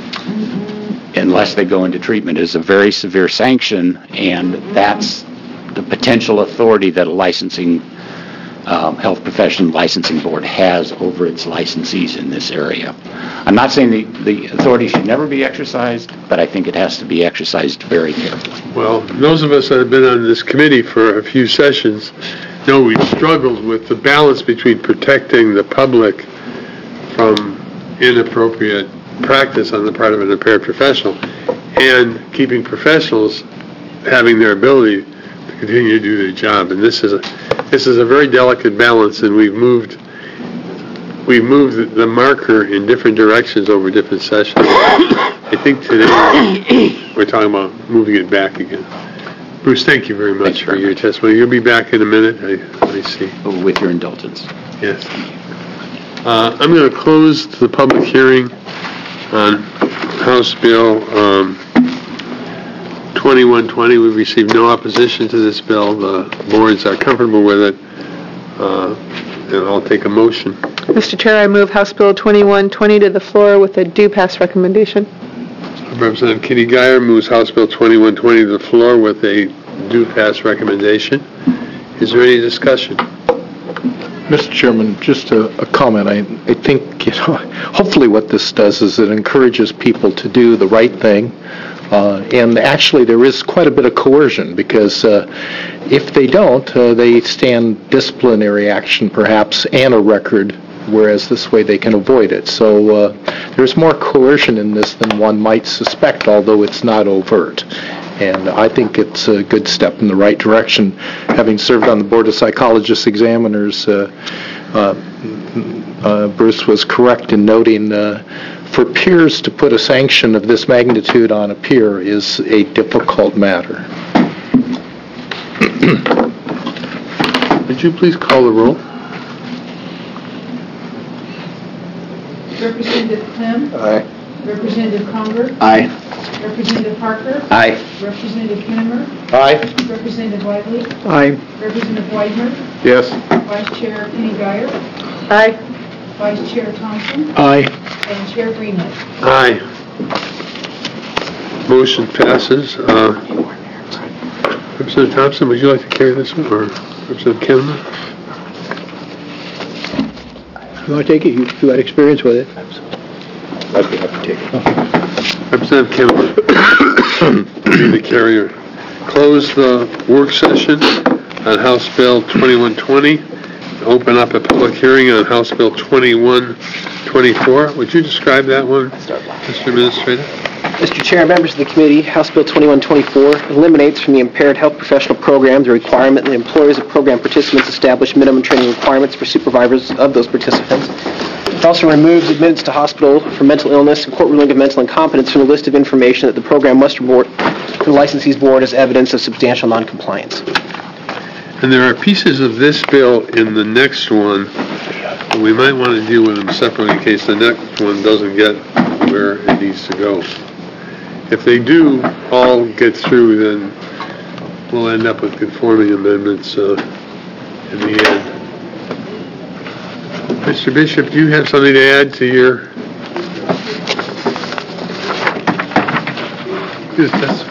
unless they go into treatment, is a very severe sanction, and that's the potential authority that a licensing um, Health Profession Licensing Board has over its licensees in this area. I'm not saying the, the authority should never be exercised, but I think it has to be exercised very carefully. Well, those of us that have been on this committee for a few sessions know we've struggled with the balance between protecting the public from inappropriate practice on the part of an impaired professional and keeping professionals having their ability to continue to do their job. And this is a this is a very delicate balance, and we've moved we've moved the marker in different directions over different sessions. I think today we're talking about moving it back again. Bruce, thank you very much for your testimony. You'll be back in a minute, I, I see. With your indulgence. Yes. Uh, I'm going to close the public hearing on House Bill um, twenty-one twenty. We've received no opposition to this bill. The boards are comfortable with it. Uh, and I'll take a motion. Mister Chair, I move House Bill twenty-one twenty to the floor with a due pass recommendation. Representative Kitty Geyer moves House Bill twenty-one twenty to the floor with a due pass recommendation. Is there any discussion? Mister Chairman, just a, a comment. I, I think, you know, hopefully what this does is it encourages people to do the right thing. Uh, and actually there is quite a bit of coercion because uh, if they don't, uh, they stand disciplinary action perhaps and a record, whereas this way they can avoid it. So uh, there's more coercion in this than one might suspect, although it's not overt. And I think it's a good step in the right direction. Having served on the Board of Psychologists Examiners, uh, uh, uh, Bruce was correct in noting uh, for peers to put a sanction of this magnitude on a peer is a difficult matter. Would you please call the roll? Representative Clem? Aye. Representative Conger? Aye. Representative Parker? Aye. Representative Kinnemer? Aye. Representative Whiteley? Aye. Representative Whitemer? Yes. Vice Chair Kenny Geyer? Aye. Vice Chair Thompson? Aye. And Chair Greenlee. Aye. Motion passes. Uh, Representative Thompson, would you like to carry this one, or Representative Kinnemer? You want to take it? You, you had experience with it. I'd be happy to take it. Representative Kinnemer, be the carrier. Close the work session on House Bill twenty-one twenty. Open up a public hearing on House Bill twenty-one twenty-four. Would you describe that one, Mister Administrator? Mister Chair, members of the committee, House Bill twenty-one twenty-four eliminates from the Impaired Health Professional Program the requirement that employers of program participants establish minimum training requirements for supervisors of those participants. It also removes admittance to hospital for mental illness and court ruling of mental incompetence from the list of information that the program must report to the licensee's board as evidence of substantial noncompliance. And there are pieces of this bill in the next one, but we might want to deal with them separately in case the next one doesn't get where it needs to go. If they do all get through, then we'll end up with conforming amendments uh, in the end. Mister Bishop, do you have something to add to your... Yes, that's...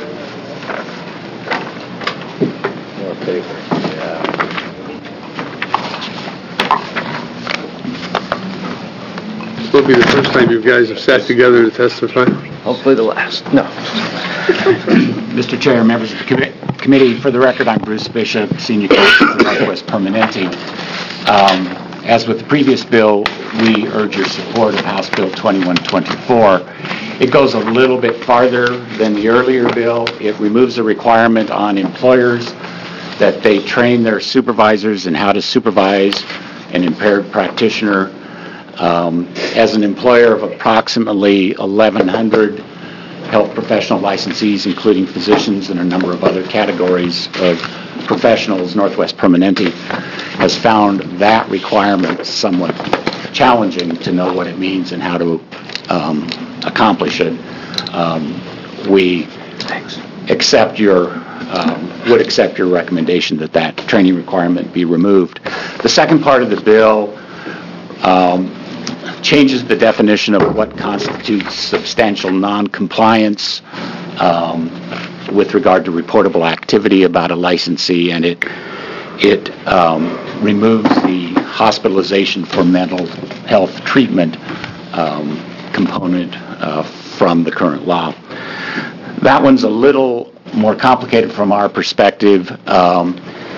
This will be the first time you guys have sat together to testify? Hopefully the last. No. Mister Chair, members of the com- committee, for the record, I'm Bruce Bishop, Senior Counsel for Northwest Permanente. Um, as with the previous bill, we urge your support of House Bill twenty-one twenty-four. It goes a little bit farther than the earlier bill. It removes a requirement on employers that they train their supervisors in how to supervise an impaired practitioner. Um, as an employer of approximately eleven hundred health professional licensees, including physicians and a number of other categories of professionals, Northwest Permanente has found that requirement somewhat challenging to know what it means and how to um, accomplish it. Um, we accept your um, would accept your recommendation that that training requirement be removed. The second part of the bill um, changes the definition of what constitutes substantial noncompliance um, with regard to reportable activity about a licensee, and it it um, removes the hospitalization for mental health treatment um, component uh, from the current law. That one's a little more complicated from our perspective. Um,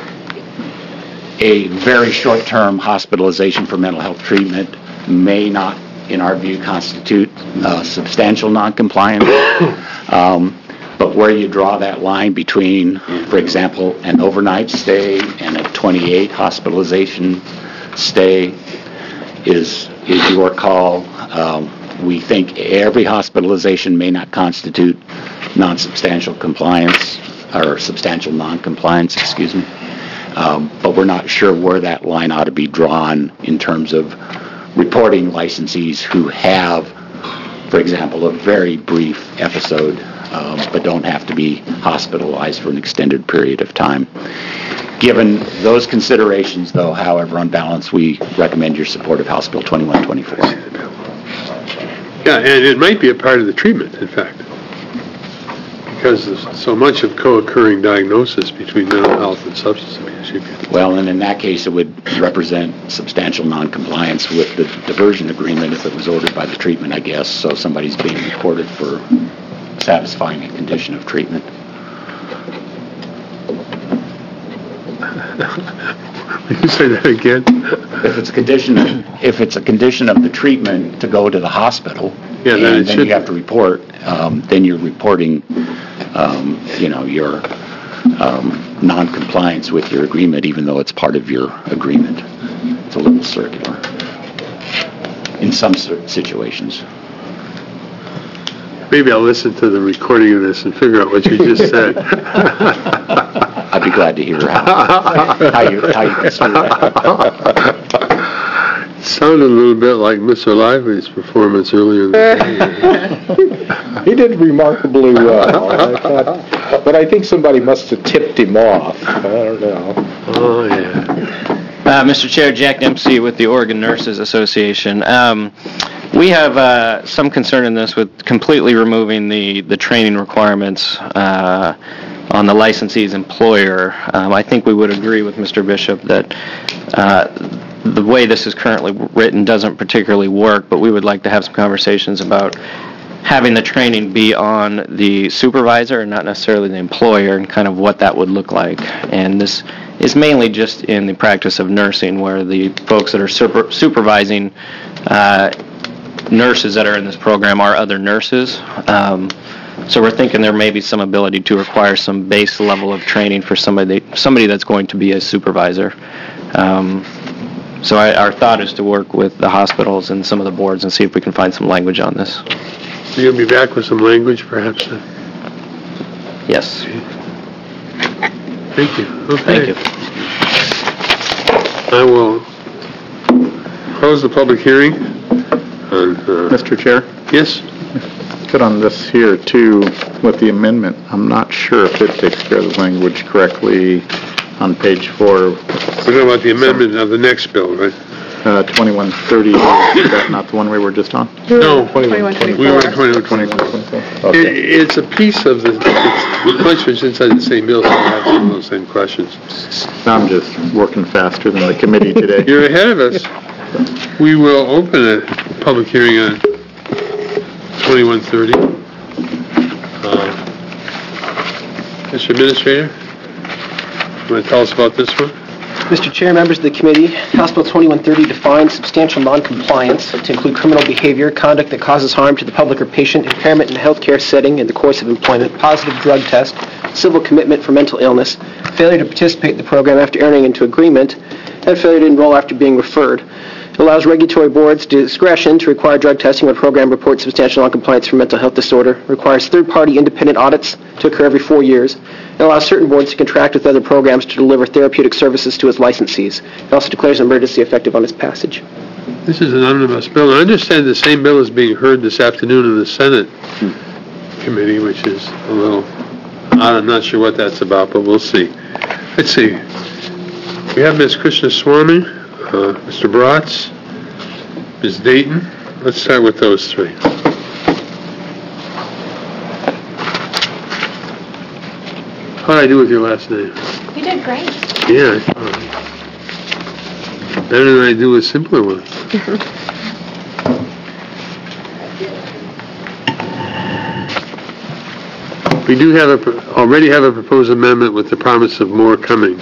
a very short-term hospitalization for mental health treatment may not, in our view, constitute uh, substantial noncompliance. Um, but where you draw that line between, for example, an overnight stay and a twenty-eight hospitalization stay is is your call. Um, we think every hospitalization may not constitute non-substantial compliance or substantial non-compliance, excuse me. Um, but we're not sure where that line ought to be drawn in terms of reporting licensees who have, for example, a very brief episode, um, but don't have to be hospitalized for an extended period of time. Given those considerations, though, however, on balance, we recommend your support of House Bill twenty-one twenty-four. Yeah, and it might be a part of the treatment, in fact, because there's so much of co-occurring diagnosis between mental health and substance abuse. Well, and in that case, it would represent substantial noncompliance with the diversion agreement if it was ordered by the treatment, I guess. So somebody's being reported for satisfying a condition of treatment. You say that again? If it's a condition, if it's a condition of the treatment to go to the hospital, yeah, and then, then you have to report, um, then you're reporting, um, you know, your um, non-compliance with your agreement, even though it's part of your agreement. It's a little circular in some situations. Maybe I'll listen to the recording of this and figure out what you just said. I'd be glad to hear how, how you how you consider that. It sounded a little bit like Mister Lively's performance earlier in the day. He did remarkably well, I thought, but I think somebody must have tipped him off. I don't know. Oh, yeah. Uh, Mister Chair, Jack Dempsey with the Oregon Nurses Association. Um, we have uh, some concern in this with completely removing the, the training requirements uh, on the licensee's employer. Um, I think we would agree with Mister Bishop that uh, the way this is currently written doesn't particularly work, but we would like to have some conversations about having the training be on the supervisor and not necessarily the employer, and kind of what that would look like. And this is mainly just in the practice of nursing, where the folks that are super, supervising uh, nurses that are in this program are other nurses. Um, so we're thinking there may be some ability to require some base level of training for somebody somebody that's going to be a supervisor. Um, so I, our thought is to work with the hospitals and some of the boards and see if we can find some language on this. You'll be back with some language, perhaps, then? Yes. Thank you. Okay. Thank you. I will close the public hearing. On, uh, Mister Chair? Yes? Good on this here, too, with the amendment. I'm not sure if it takes care of the language correctly on page four. We're talking about the amendment of the next bill, right? Uh, twenty-one thirty, is that not the one we were just on? No. twenty-one twenty-four. We were on twenty-one twenty-four. Okay. It, it's a piece of the, it's much of it's inside the same bill, so I have some of those same questions. I'm just working faster than the committee today. You're ahead of us. We will open a public hearing on twenty-one thirty. Uh, Mister Administrator, you want to tell us about this one? Mister Chair, members of the committee, House Bill twenty-one thirty defines substantial noncompliance to include criminal behavior, conduct that causes harm to the public or patient, impairment in a healthcare setting in the course of employment, positive drug test, civil commitment for mental illness, failure to participate in the program after entering into agreement, and failure to enroll after being referred. It allows regulatory boards discretion to require drug testing when a program reports substantial noncompliance for mental health disorder, requires third-party independent audits to occur every four years, and allows certain boards to contract with other programs to deliver therapeutic services to its licensees. It also declares an emergency effective on its passage. This is an omnibus bill. I understand the same bill is being heard this afternoon in the Senate committee, which is a little odd. I'm not sure what that's about, but we'll see. Let's see. We have Miz Krishna Swamy, uh, Mister Bratz, Miz Dayton. Let's start with those three. How'd I do with your last name? You did great. Yeah, I thought. Better than I do with simpler ones. We do have a, pro- already have a proposed amendment with the promise of more coming.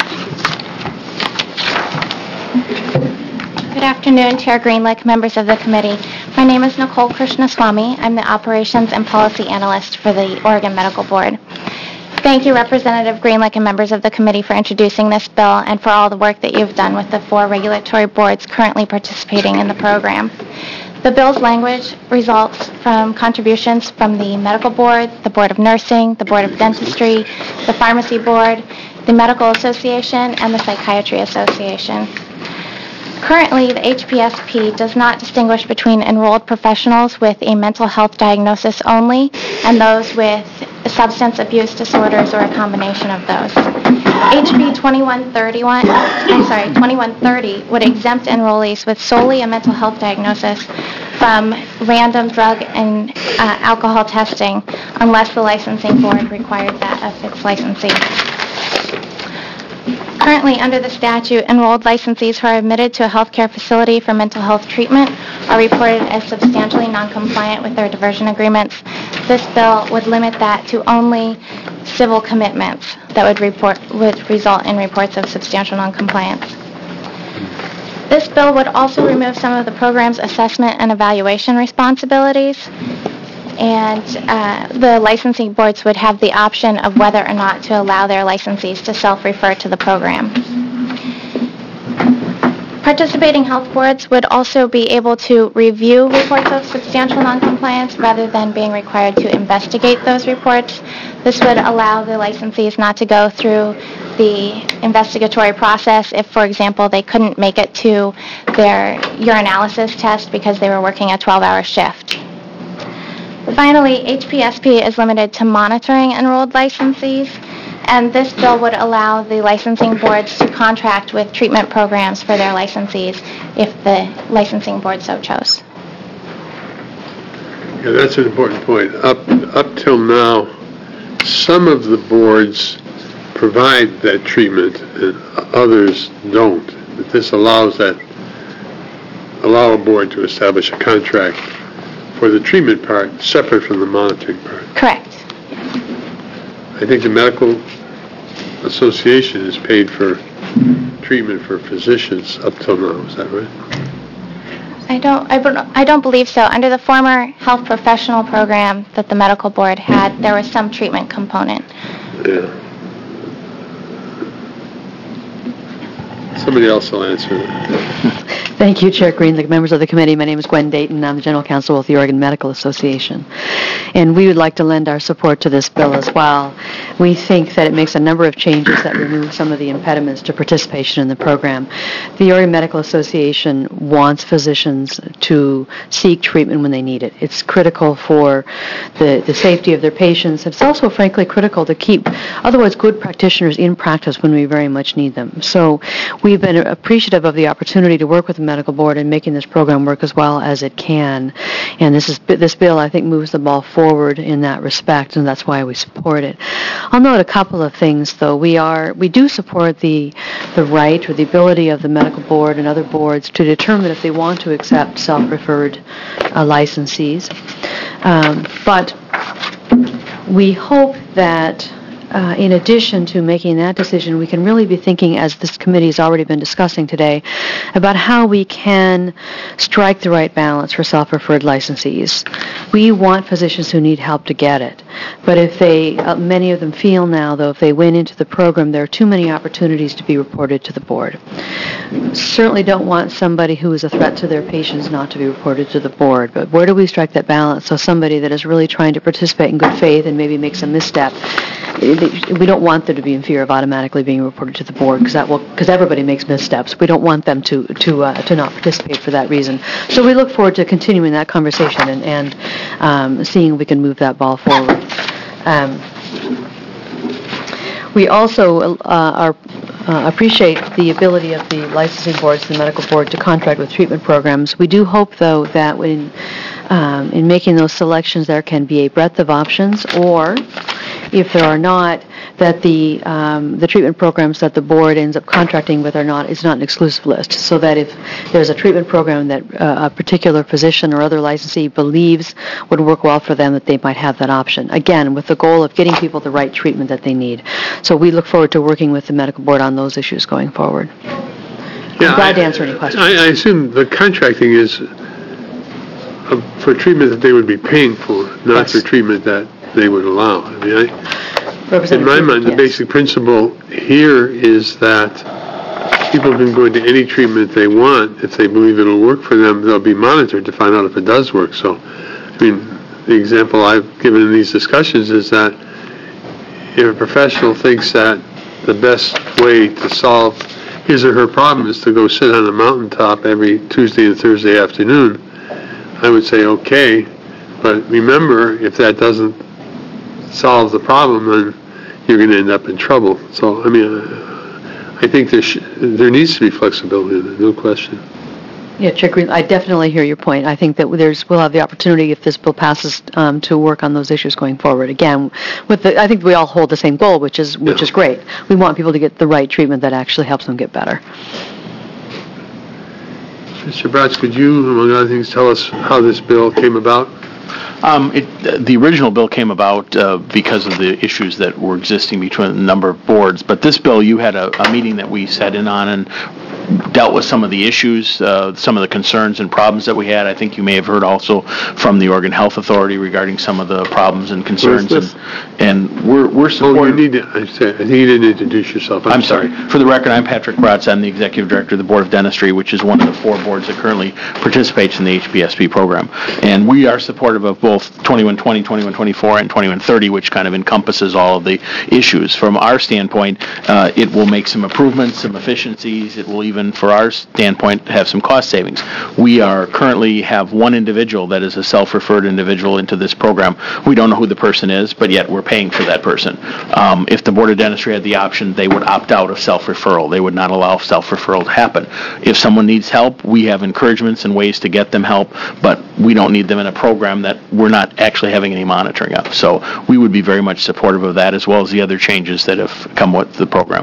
Good afternoon, Chair Greenlick, members of the committee. My name is Nicole Krishnaswamy. I'm the Operations and Policy Analyst for the Oregon Medical Board. Thank you, Representative Greenlick and members of the committee for introducing this bill and for all the work that you've done with the four regulatory boards currently participating in the program. The bill's language results from contributions from the Medical Board, the Board of Nursing, the Board of Dentistry, the Pharmacy Board, the Medical Association, and the Psychiatry Association. Currently, the H P S P does not distinguish between enrolled professionals with a mental health diagnosis only and those with substance abuse disorders or a combination of those. H B twenty-one thirty-one, I'm sorry, twenty-one thirty would exempt enrollees with solely a mental health diagnosis from random drug and uh, alcohol testing unless the licensing board required that of its licensee. Currently, under the statute, enrolled licensees who are admitted to a healthcare facility for mental health treatment are reported as substantially noncompliant with their diversion agreements. This bill would limit that to only civil commitments that would report would result in reports of substantial noncompliance. This bill would also remove some of the program's assessment and evaluation responsibilities, and uh, the licensing boards would have the option of whether or not to allow their licensees to self-refer to the program. Participating health boards would also be able to review reports of substantial noncompliance rather than being required to investigate those reports. This would allow the licensees not to go through the investigatory process if, for example, they couldn't make it to their urinalysis test because they were working a twelve-hour shift. Finally, H P S P is limited to monitoring enrolled licensees, and this bill would allow the licensing boards to contract with treatment programs for their licensees if the licensing board so chose. Yeah, that's an important point. Up, up till now, some of the boards provide that treatment and others don't. But this allows that, allow a board to establish a contract for the treatment part separate from the monitoring part. Correct. I think the Medical Association is paid for treatment for physicians up till now. Is that right? I don't, I, don't- I don't believe so. Under the former health professional program that the medical board had, there was some treatment component. Yeah. Somebody else will answer that. Thank you, Chair Greenlick, members of the committee. My name is Gwen Dayton. I'm the General Counsel with the Oregon Medical Association. And we would like to lend our support to this bill as well. We think that it makes a number of changes that remove some of the impediments to participation in the program. The Oregon Medical Association wants physicians to seek treatment when they need it. It's critical for the, the safety of their patients. It's also, frankly, critical to keep otherwise good practitioners in practice when we very much need them. So we've been appreciative of the opportunity to work with the medical board in making this program work as well as it can. And this is this bill, I think, moves the ball forward in that respect, and that's why we support it. I'll note a couple of things, though. We are we do support the the right or the ability of the medical board and other boards to determine if they want to accept self-referred uh, licensees. Um, but we hope that Uh, in addition to making that decision, we can really be thinking, as this committee has already been discussing today, about how we can strike the right balance for self-referred licensees. We want physicians who need help to get it. But if they, uh, many of them feel now, though, if they went into the program, there are too many opportunities to be reported to the board. Certainly don't want somebody who is a threat to their patients not to be reported to the board. But where do we strike that balance so somebody that is really trying to participate in good faith and maybe makes a misstep, we don't want them to be in fear of automatically being reported to the board because that will because everybody makes missteps. We don't want them to to uh, to not participate for that reason. So we look forward to continuing that conversation and, and um, seeing if we can move that ball forward. Um, we also uh, are uh, appreciate the ability of the licensing boards, the medical board, to contract with treatment programs. We do hope, though, that when um, in making those selections, there can be a breadth of options, or If there are not, that the um, the treatment programs that the board ends up contracting with are not is not an exclusive list. So that if there's a treatment program that uh, a particular physician or other licensee believes would work well for them, that they might have that option. Again, with the goal of getting people the right treatment that they need. So we look forward to working with the medical board on those issues going forward. Yeah, I'm glad I, to answer any questions. I, I assume the contracting is uh, for treatment that they would be paying for, not Yes. for treatment that they would allow. I mean, I, in my mind, the yes. basic principle here is that people can go into any treatment they want. If they believe it'll work for them, they'll be monitored to find out if it does work. So, I mean, the example I've given in these discussions is that if a professional thinks that the best way to solve his or her problem is to go sit on a mountaintop every Tuesday and Thursday afternoon, I would say, okay, but remember, if that doesn't solve the problem, then you're going to end up in trouble. So, I mean, uh, I think there sh- there needs to be flexibility, no question. Yeah, Chair Green, I definitely hear your point. I think that there's we'll have the opportunity, if this bill passes, um, to work on those issues going forward. Again, with the, I think we all hold the same goal, which is which Yeah. is great. We want people to get the right treatment that actually helps them get better. Mister Bratz, could you, among other things, tell us how this bill came about? Um, it, the original bill came about uh, because of the issues that were existing between a number of boards. But this bill, you had a, a meeting that we sat in on and dealt with some of the issues, uh, some of the concerns and problems that we had. I think you may have heard also from the Oregon Health Authority regarding some of the problems and concerns. Where's this? And, and we're we're Oh, supporting. you need to, I say- I think you didn't introduce yourself. I'm sorry. For the record, I'm Patrick Bratz. I'm the Executive Director of the Board of Dentistry, which is one of the four boards that currently participates in the H B S P program. And we are supportive of both twenty-one twenty, twenty-one twenty-four, and twenty-one thirty, which kind of encompasses all of the issues. From our standpoint, uh, it will make some improvements, some efficiencies. It will even, for our standpoint, have some cost savings. We are currently have one individual that is a self-referred individual into this program. We don't know who the person is, but yet we're paying for that person. Um, if the Board of Dentistry had the option, they would opt out of self-referral. They would not allow self-referral to happen. If someone needs help, we have encouragements and ways to get them help, but we don't need them in a program that we're not actually having any monitoring of. So we would be very much supportive of that, as well as the other changes that have come with the program.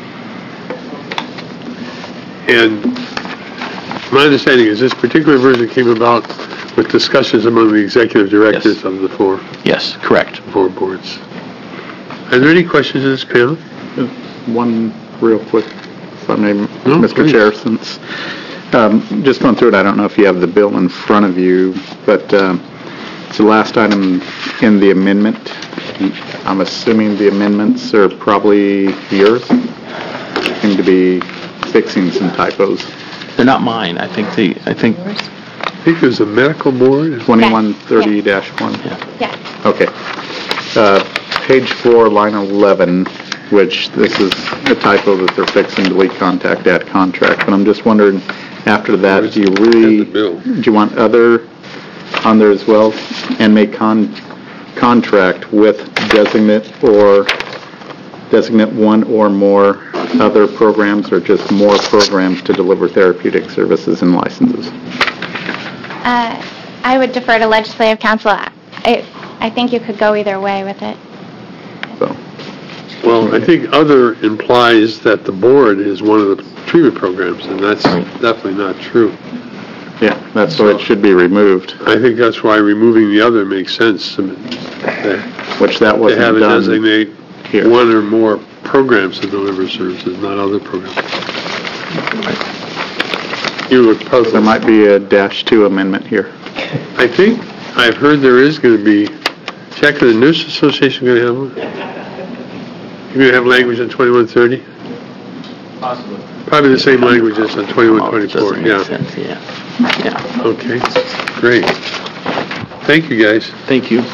And my understanding is this particular version came about with discussions among the executive directors Yes. of the four, Yes, correct. four boards. Are there any questions in this panel? One real quick, if I may, No, Mister please. Chair, since, um, just going through it, I don't know if you have the bill in front of you, but um, it's the last item in the amendment. I'm assuming the amendments are probably yours? Seem to be fixing some typos. They're not mine. I think the, I think, I think there's a medical board. twenty-one thirty dash one? Yes. Okay. Uh, Page four, line eleven, which this is a typo that they're fixing, delete contact at contract. But I'm just wondering, after that, do you really, Have the bill. do you want other on there as well? And make con, contract with designate or designate one or more other programs, or just more programs to deliver therapeutic services and licenses? Uh, I would defer to legislative counsel. I, I think you could go either way with it. So, Well, I think other implies that the board is one of the treatment programs, and that's definitely not true. yeah, that's why it should be removed, I think that's why removing the other makes sense, to to which that have wasn't it done designate here. one or more programs to deliver services, not other programs. You look There puzzled. might be a dash two amendment here. I think, I've heard there is going to be, Jack, the Nurse Association going to have one? You're going to have language on twenty-one thirty? possibly. Probably the same language as on twenty-one Oh, it twenty-four, doesn't make yeah. sense, yeah. Yeah. Okay, great. Thank you, guys. Thank you.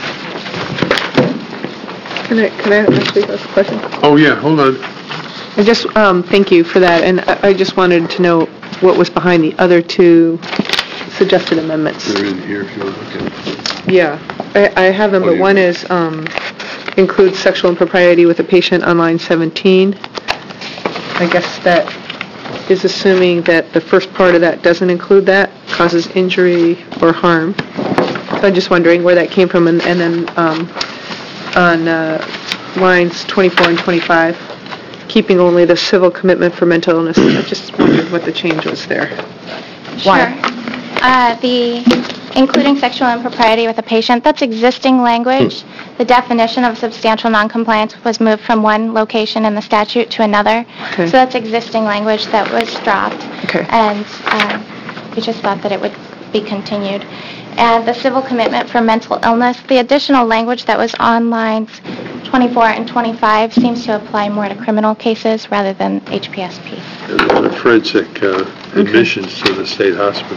Can I, can I actually ask a question? Oh, yeah, hold on. I just, um, thank you for that, and I I just wanted to know what was behind the other two suggested amendments. They're in here if you want to look at them. Yeah, I, I have them, Oh, but you- one is, um, includes sexual impropriety with a patient on line seventeen. I guess that is assuming that the first part of that doesn't include that, causes injury or harm. So I'm just wondering where that came from, and, and then, um, on, uh, lines twenty-four and twenty-five, keeping only the civil commitment for mental illness. I just wondered what the change was there. Sure. Uh, the including sexual impropriety with a patient, that's existing language. Hmm. The definition of substantial noncompliance was moved from one location in the statute to another. Okay. So that's existing language that was dropped. Okay. And um, we just thought that it would be continued. And the civil commitment for mental illness, the additional language that was on lines twenty-four and twenty-five seems to apply more to criminal cases rather than H P S P. And the forensic uh, admissions to the state hospital.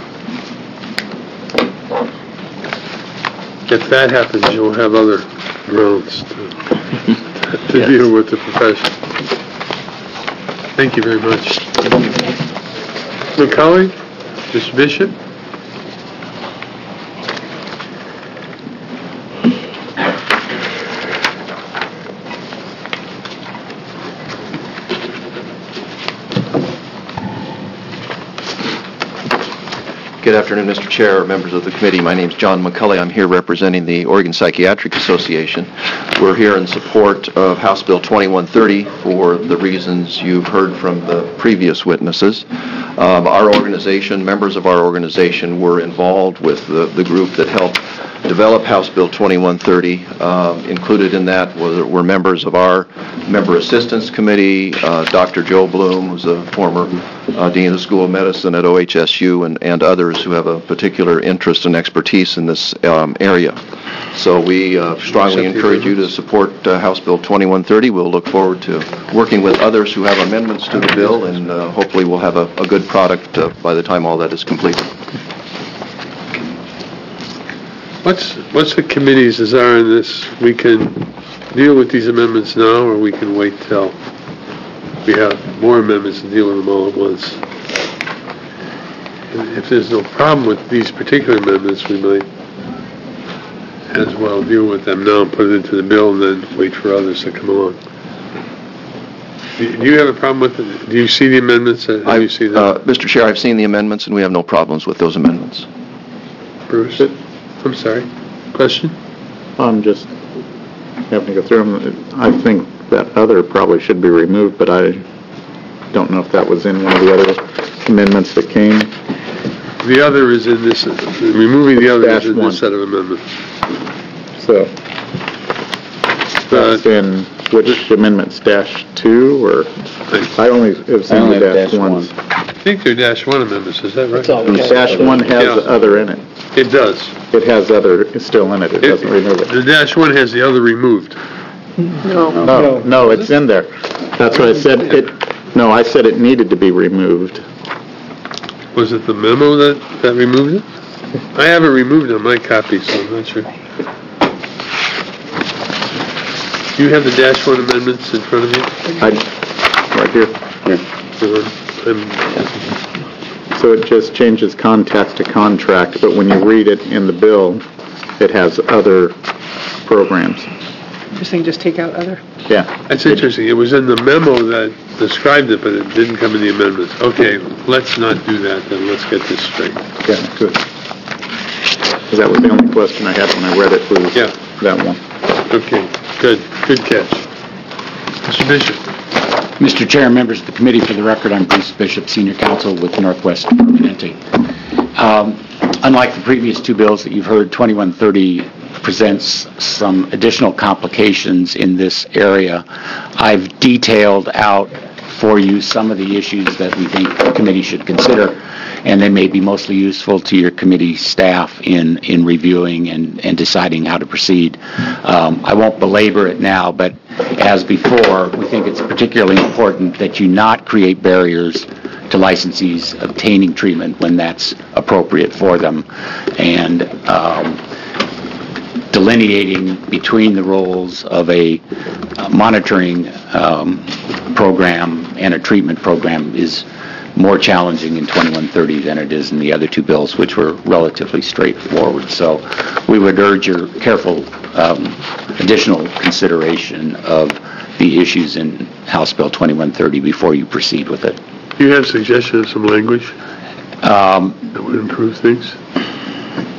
If that happens, you'll have other grounds to, to yes. deal with the profession. Thank you very much. McCauley, Mister Bishop. Good afternoon, Mister Chair, members of the committee. My name is John McCulley. I'm here representing the Oregon Psychiatric Association. We're here in support of House Bill twenty-one thirty for the reasons you've heard from the previous witnesses. Um, our organization, members of our organization, were involved with the, the group that helped develop House Bill twenty-one thirty. Um, included in that were, were members of our Member Assistance Committee, uh, Doctor Joe Bloom, who's a former uh, Dean of the School of Medicine at O H S U, and, and others who have a particular interest and expertise in this um, area. So we uh, strongly encourage you to support uh, House Bill twenty-one thirty. We'll look forward to working with others who have amendments to the bill, and uh, hopefully we'll have a, a good product uh, by the time all that is completed. What's, what's the committee's desire in this? We can deal with these amendments now, or we can wait till we have more amendments and deal with them all at once. And if there's no problem with these particular amendments, we might as well deal with them now and put it into the bill and then wait for others to come along. Do you have a problem with it? Do you see the amendments? Have I, you seen them? Uh, Mister Chair, I've seen the amendments, and we have no problems with those amendments. Bruce? I'm sorry. Question? I'm just having to go through them. I think that other probably should be removed, but I don't know if that was in one of the other amendments that came. The other is in this, removing the other is in this set of amendments. So, that's in which amendments, dash two, or? I only have seen the dash ones. I think they're dash one amendments, is that right? Dash one has yeah. the other in it. It does. It has other, it's still in it, it, it doesn't remove it. The dash one has the other removed. No. No, no, it's in there. That's what I said, it, no, I said it needed to be removed. Was it the memo that, that removed it? I haven't removed it on my copy, so I'm not sure. Do you have the dash one amendments in front of you? I, right here. Here. Uh, so it just changes contact to contract, but when you read it in the bill, it has other programs. You're saying just take out other? Yeah. That's interesting. It was in the memo that described it, but it didn't come in the amendments. Okay, let's not do that then. Let's get this straight. Yeah, good. Because that was the only question I had when I read it was yeah. that one. Okay, good. Good catch. Mister Bishop. Mister Chair, members of the committee, for the record, I'm Bruce Bishop, Senior Counsel with Northwest Permanente. Um, unlike the previous two bills that you've heard, twenty-one thirty presents some additional complications in this area. I've detailed out for you some of the issues that we think the committee should consider, and they may be mostly useful to your committee staff in, in reviewing and, and deciding how to proceed. Um, I won't belabor it now, but as before, we think it's particularly important that you not create barriers to licensees obtaining treatment when that's appropriate for them, and um, delineating between the roles of a uh, monitoring um, program and a treatment program is more challenging in twenty-one thirty than it is in the other two bills, which were relatively straightforward. So we would urge your careful um, additional consideration of the issues in House Bill twenty-one thirty before you proceed with it. Do you have suggestions of some language um, that would improve things?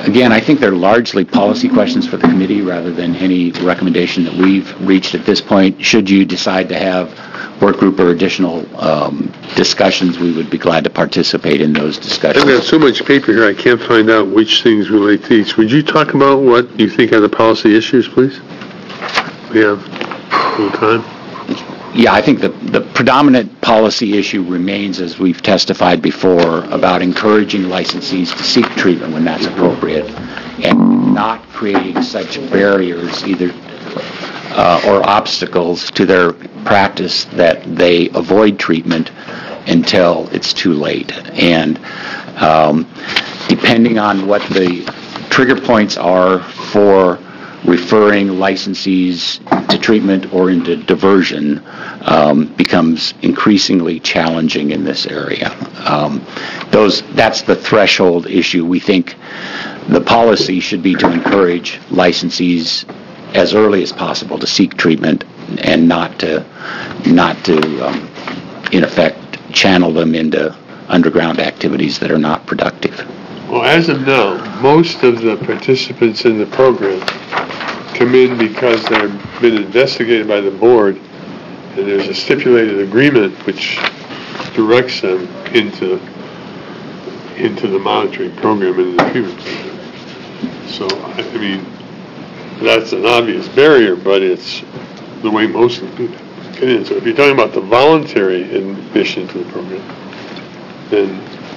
again, I think they're largely policy questions for the committee rather than any recommendation that we've reached at this point. Should you decide to have work group or additional um, discussions, we would be glad to participate in those discussions. I've got so much paper here, I can't find out which things relate to each. Would you talk about what you think are the policy issues, please? We have a little time. Yeah, I think the, the predominant policy issue remains, as we've testified before, about encouraging licensees to seek treatment when that's appropriate and not creating such barriers either uh, or obstacles to their practice that they avoid treatment until it's too late. And um, depending on what the trigger points are for referring licensees to treatment or into diversion um, becomes increasingly challenging in this area. Um, those, that's the threshold issue. We think the policy should be to encourage licensees as early as possible to seek treatment and not to, not to um, in effect, channel them into underground activities that are not productive. Well, as of now, most of the participants in the program come in because they've been investigated by the board, and there's a stipulated agreement which directs them into into the monitoring program and the treatment program. So, I mean, that's an obvious barrier, but it's the way most of the people get in. So if you're talking about the voluntary admission to the program, then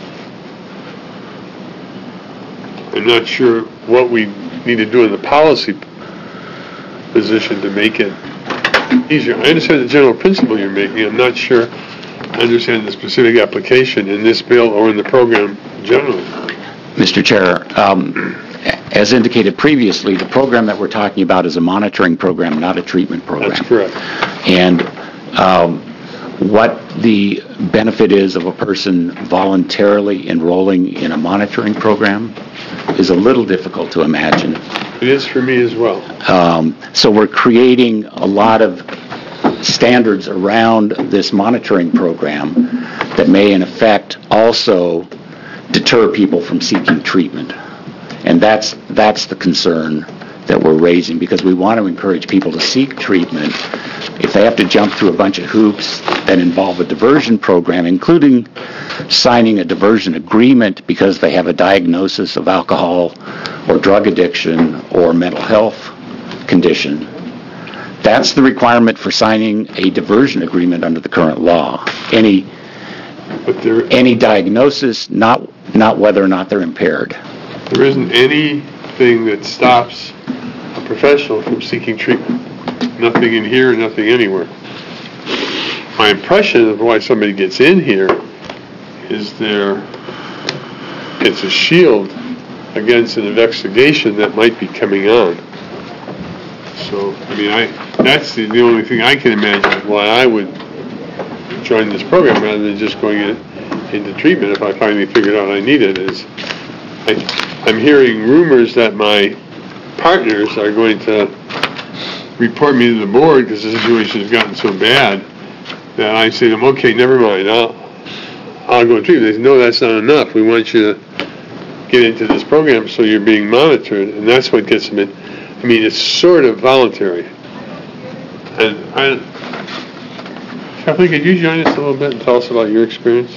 I'm not sure what we need to do in the policy position to make it easier. I understand the general principle you're making. I'm not sure I understand the specific application in this bill or in the program generally. Mister Chair, um, as indicated previously, the program that we're talking about is a monitoring program, not a treatment program. That's correct. And um, what the benefit is of a person voluntarily enrolling in a monitoring program is a little difficult to imagine. It is for me as well. Um, so we're creating a lot of standards around this monitoring program that may in effect also deter people from seeking treatment. And that's that's the concern that we're raising, because we want to encourage people to seek treatment. If they have to jump through a bunch of hoops that involve a diversion program, including signing a diversion agreement because they have a diagnosis of alcohol or drug addiction or mental health condition, that's the requirement for signing a diversion agreement under the current law. Any but there, any diagnosis, not not whether or not they're impaired. There isn't anything that stops a professional from seeking treatment. Nothing in here, nothing anywhere. My impression of why somebody gets in here is there, it's a shield against an investigation that might be coming on. So, I mean, I that's the, the only thing I can imagine why I would join this program rather than just going in, into treatment if I finally figured out I need it. Is I, I'm hearing rumors that my partners are going to report me to the board because the situation has gotten so bad that I say to them, okay, never mind, I'll, I'll go to treatment. They say, no, that's not enough. We want you to get into this program so you're being monitored, and that's what gets them in. I mean, it's sort of voluntary. And I, Kathleen, could you join us a little bit and tell us about your experience?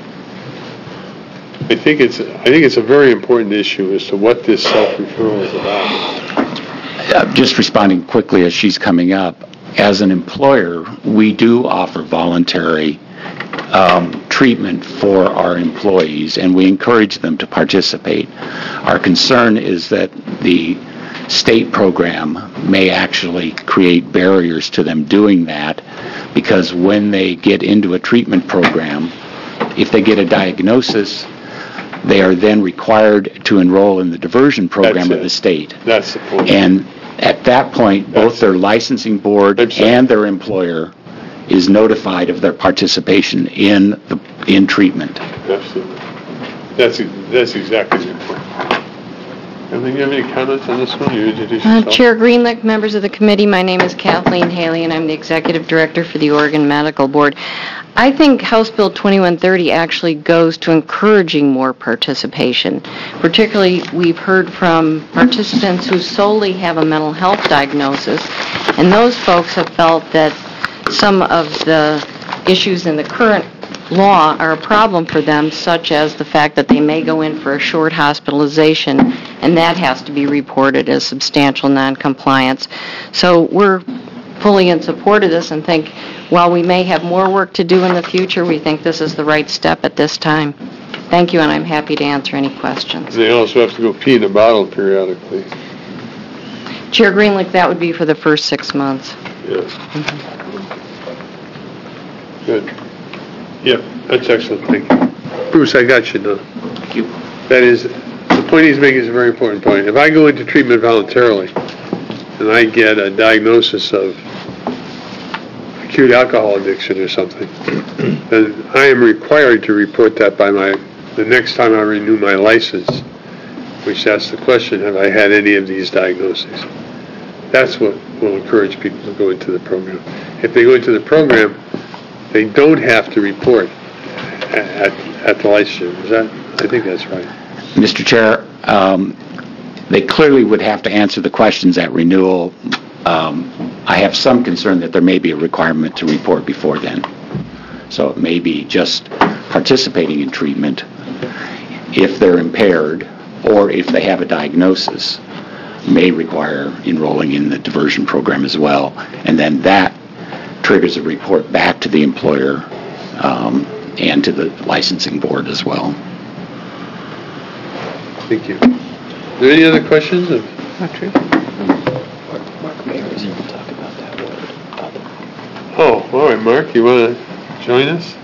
I think it's I think it's a very important issue as to what this self-referral is about. Uh, just responding quickly as she's coming up, as an employer, we do offer voluntary um, treatment for our employees, and we encourage them to participate. Our concern is that the state program may actually create barriers to them doing that, because when they get into a treatment program, if they get a diagnosis, they are then required to enroll in the diversion program of the state. That's the point. And at that point, both their licensing board and their employer is notified of their participation in the in treatment. Absolutely. That's that's exactly the point. Kathleen, do you have any comments on this one? You introduce Uh, yourself. Chair Greenlick, members of the committee, my name is Kathleen Haley, and I'm the Executive Director for the Oregon Medical Board. I think House Bill twenty-one thirty actually goes to encouraging more participation. Particularly, we've heard from participants who solely have a mental health diagnosis, and those folks have felt that some of the issues in the current law are a problem for them, such as the fact that they may go in for a short hospitalization, and that has to be reported as substantial noncompliance. So we're fully in support of this and think while we may have more work to do in the future, we think this is the right step at this time. Thank you, and I'm happy to answer any questions. They also have to go pee in a bottle periodically. Chair Greenlick, that would be for the first six months. Yes. Good. Yep, that's excellent, thank you. Bruce, I got you now. Thank you. That is, the point he's making is a very important point. If I go into treatment voluntarily and I get a diagnosis of acute alcohol addiction or something, then I am required to report that by my, the next time I renew my license, which asks the question, have I had any of these diagnoses? That's what will encourage people to go into the program. If they go into the program, they don't have to report at, at the licensure. Is that, I think that's right. Mister Chair, um, they clearly would have to answer the questions at renewal. Um, I have some concern that there may be a requirement to report before then. So it may be just participating in treatment if they're impaired or if they have a diagnosis may require enrolling in the diversion program as well. And then that triggers a report back to the employer um, and to the licensing board as well. Thank you. Are there any other questions? Of Not true. Oh, all right, Mark, you want to join us?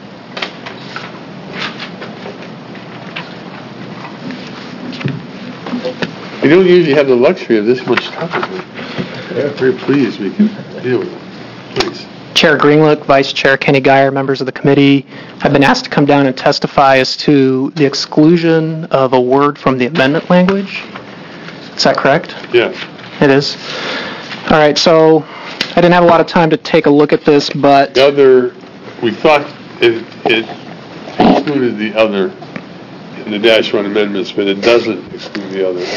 We don't usually have the luxury of this much topic. Yeah. Very pleased we can deal with it. Please. Chair Greenlick, Vice Chair Kenny Geyer, members of the committee, I've been asked to come down and testify as to the exclusion of a word from the amendment language. Is that correct? Yes. It is. All right, so I didn't have a lot of time to take a look at this, but... The other, we thought it, it excluded the other in the dash one amendments, but it doesn't exclude the other.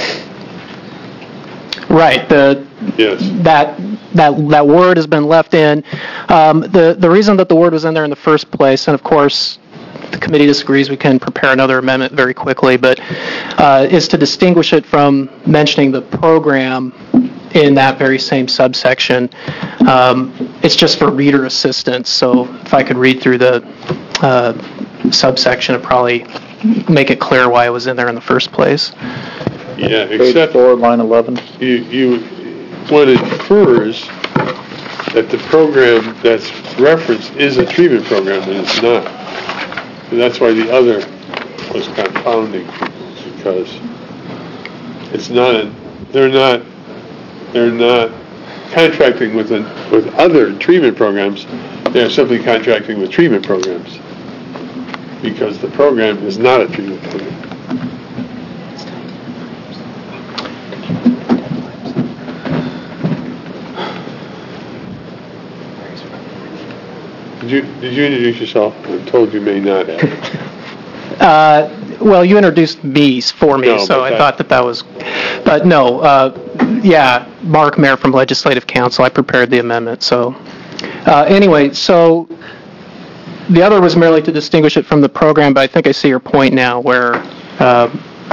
Right, the yes. that that that word has been left in. Um, the the reason that the word was in there in the first place, and of course, if the committee disagrees, we can prepare another amendment very quickly, but uh, is to distinguish it from mentioning the program in that very same subsection. Um, it's just for reader assistance, so if I could read through the uh, subsection, it'd probably make it clear why it was in there in the first place. Yeah, except four, line eleven. You, you, what it infers that the program that's referenced is a treatment program, and it's not. And that's why the other was confounding people, because it's not. A, they're not. They're not contracting with an, with other treatment programs. They're simply contracting with treatment programs, because the program is not a treatment program. Did you, did you introduce yourself? I told you may not have. Uh, well, you introduced me for me, No, so I that- thought that that was... But no, uh, yeah, Mark Mayer from Legislative Council. I prepared the amendment, so... Uh, anyway, so the other was merely to distinguish it from the program, but I think I see your point now where uh,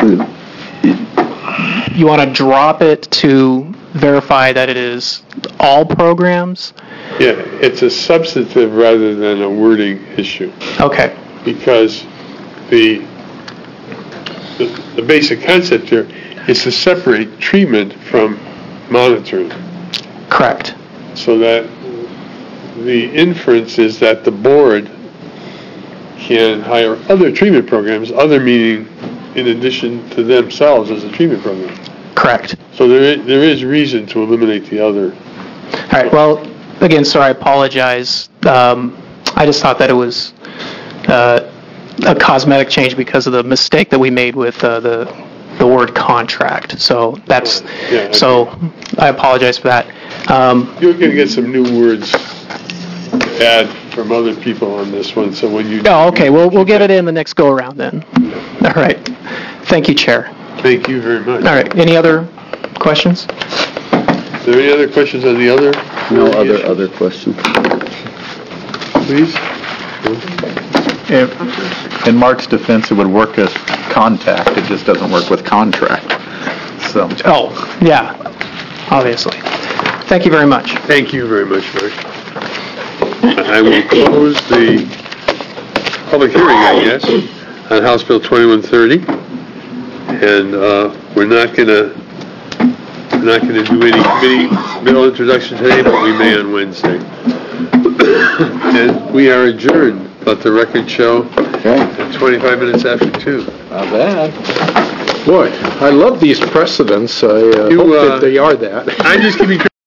you want to drop it to verify that it is all programs? Yeah, it's a substantive rather than a wording issue. Okay. Because the, the the basic concept here is to separate treatment from monitoring. Correct. So that the inference is that the board can hire other treatment programs, other meaning in addition to themselves as a treatment program. Correct. So there is, there is reason to eliminate the other. All right, well, again, sir, I apologize. Um, I just thought that it was uh, a cosmetic change because of the mistake that we made with uh, the the word contract. So that's, Yeah, so I apologize for that. Um, You're going to get some new words to add from other people on this one, so when you... Oh, okay, we'll, we'll get it in the next go-around then. All right. Thank you, Chair. Thank you very much. All right, any other questions? Are there any other questions on the other? No other, other questions. Please? If, in Mark's defense, it would work as contact, it just doesn't work with contract. So. Oh, yeah, obviously. Thank you very much. Thank you very much, Mark. I will close the public hearing, I guess, on House Bill twenty-one thirty. And uh, we're not going to we're not going to do any committee bill introduction today, but we may on Wednesday. And we are adjourned. Let the record show at twenty-five minutes after two. Not bad. Boy, I love these precedents. I uh, You, hope uh, that they are that. I'm just giving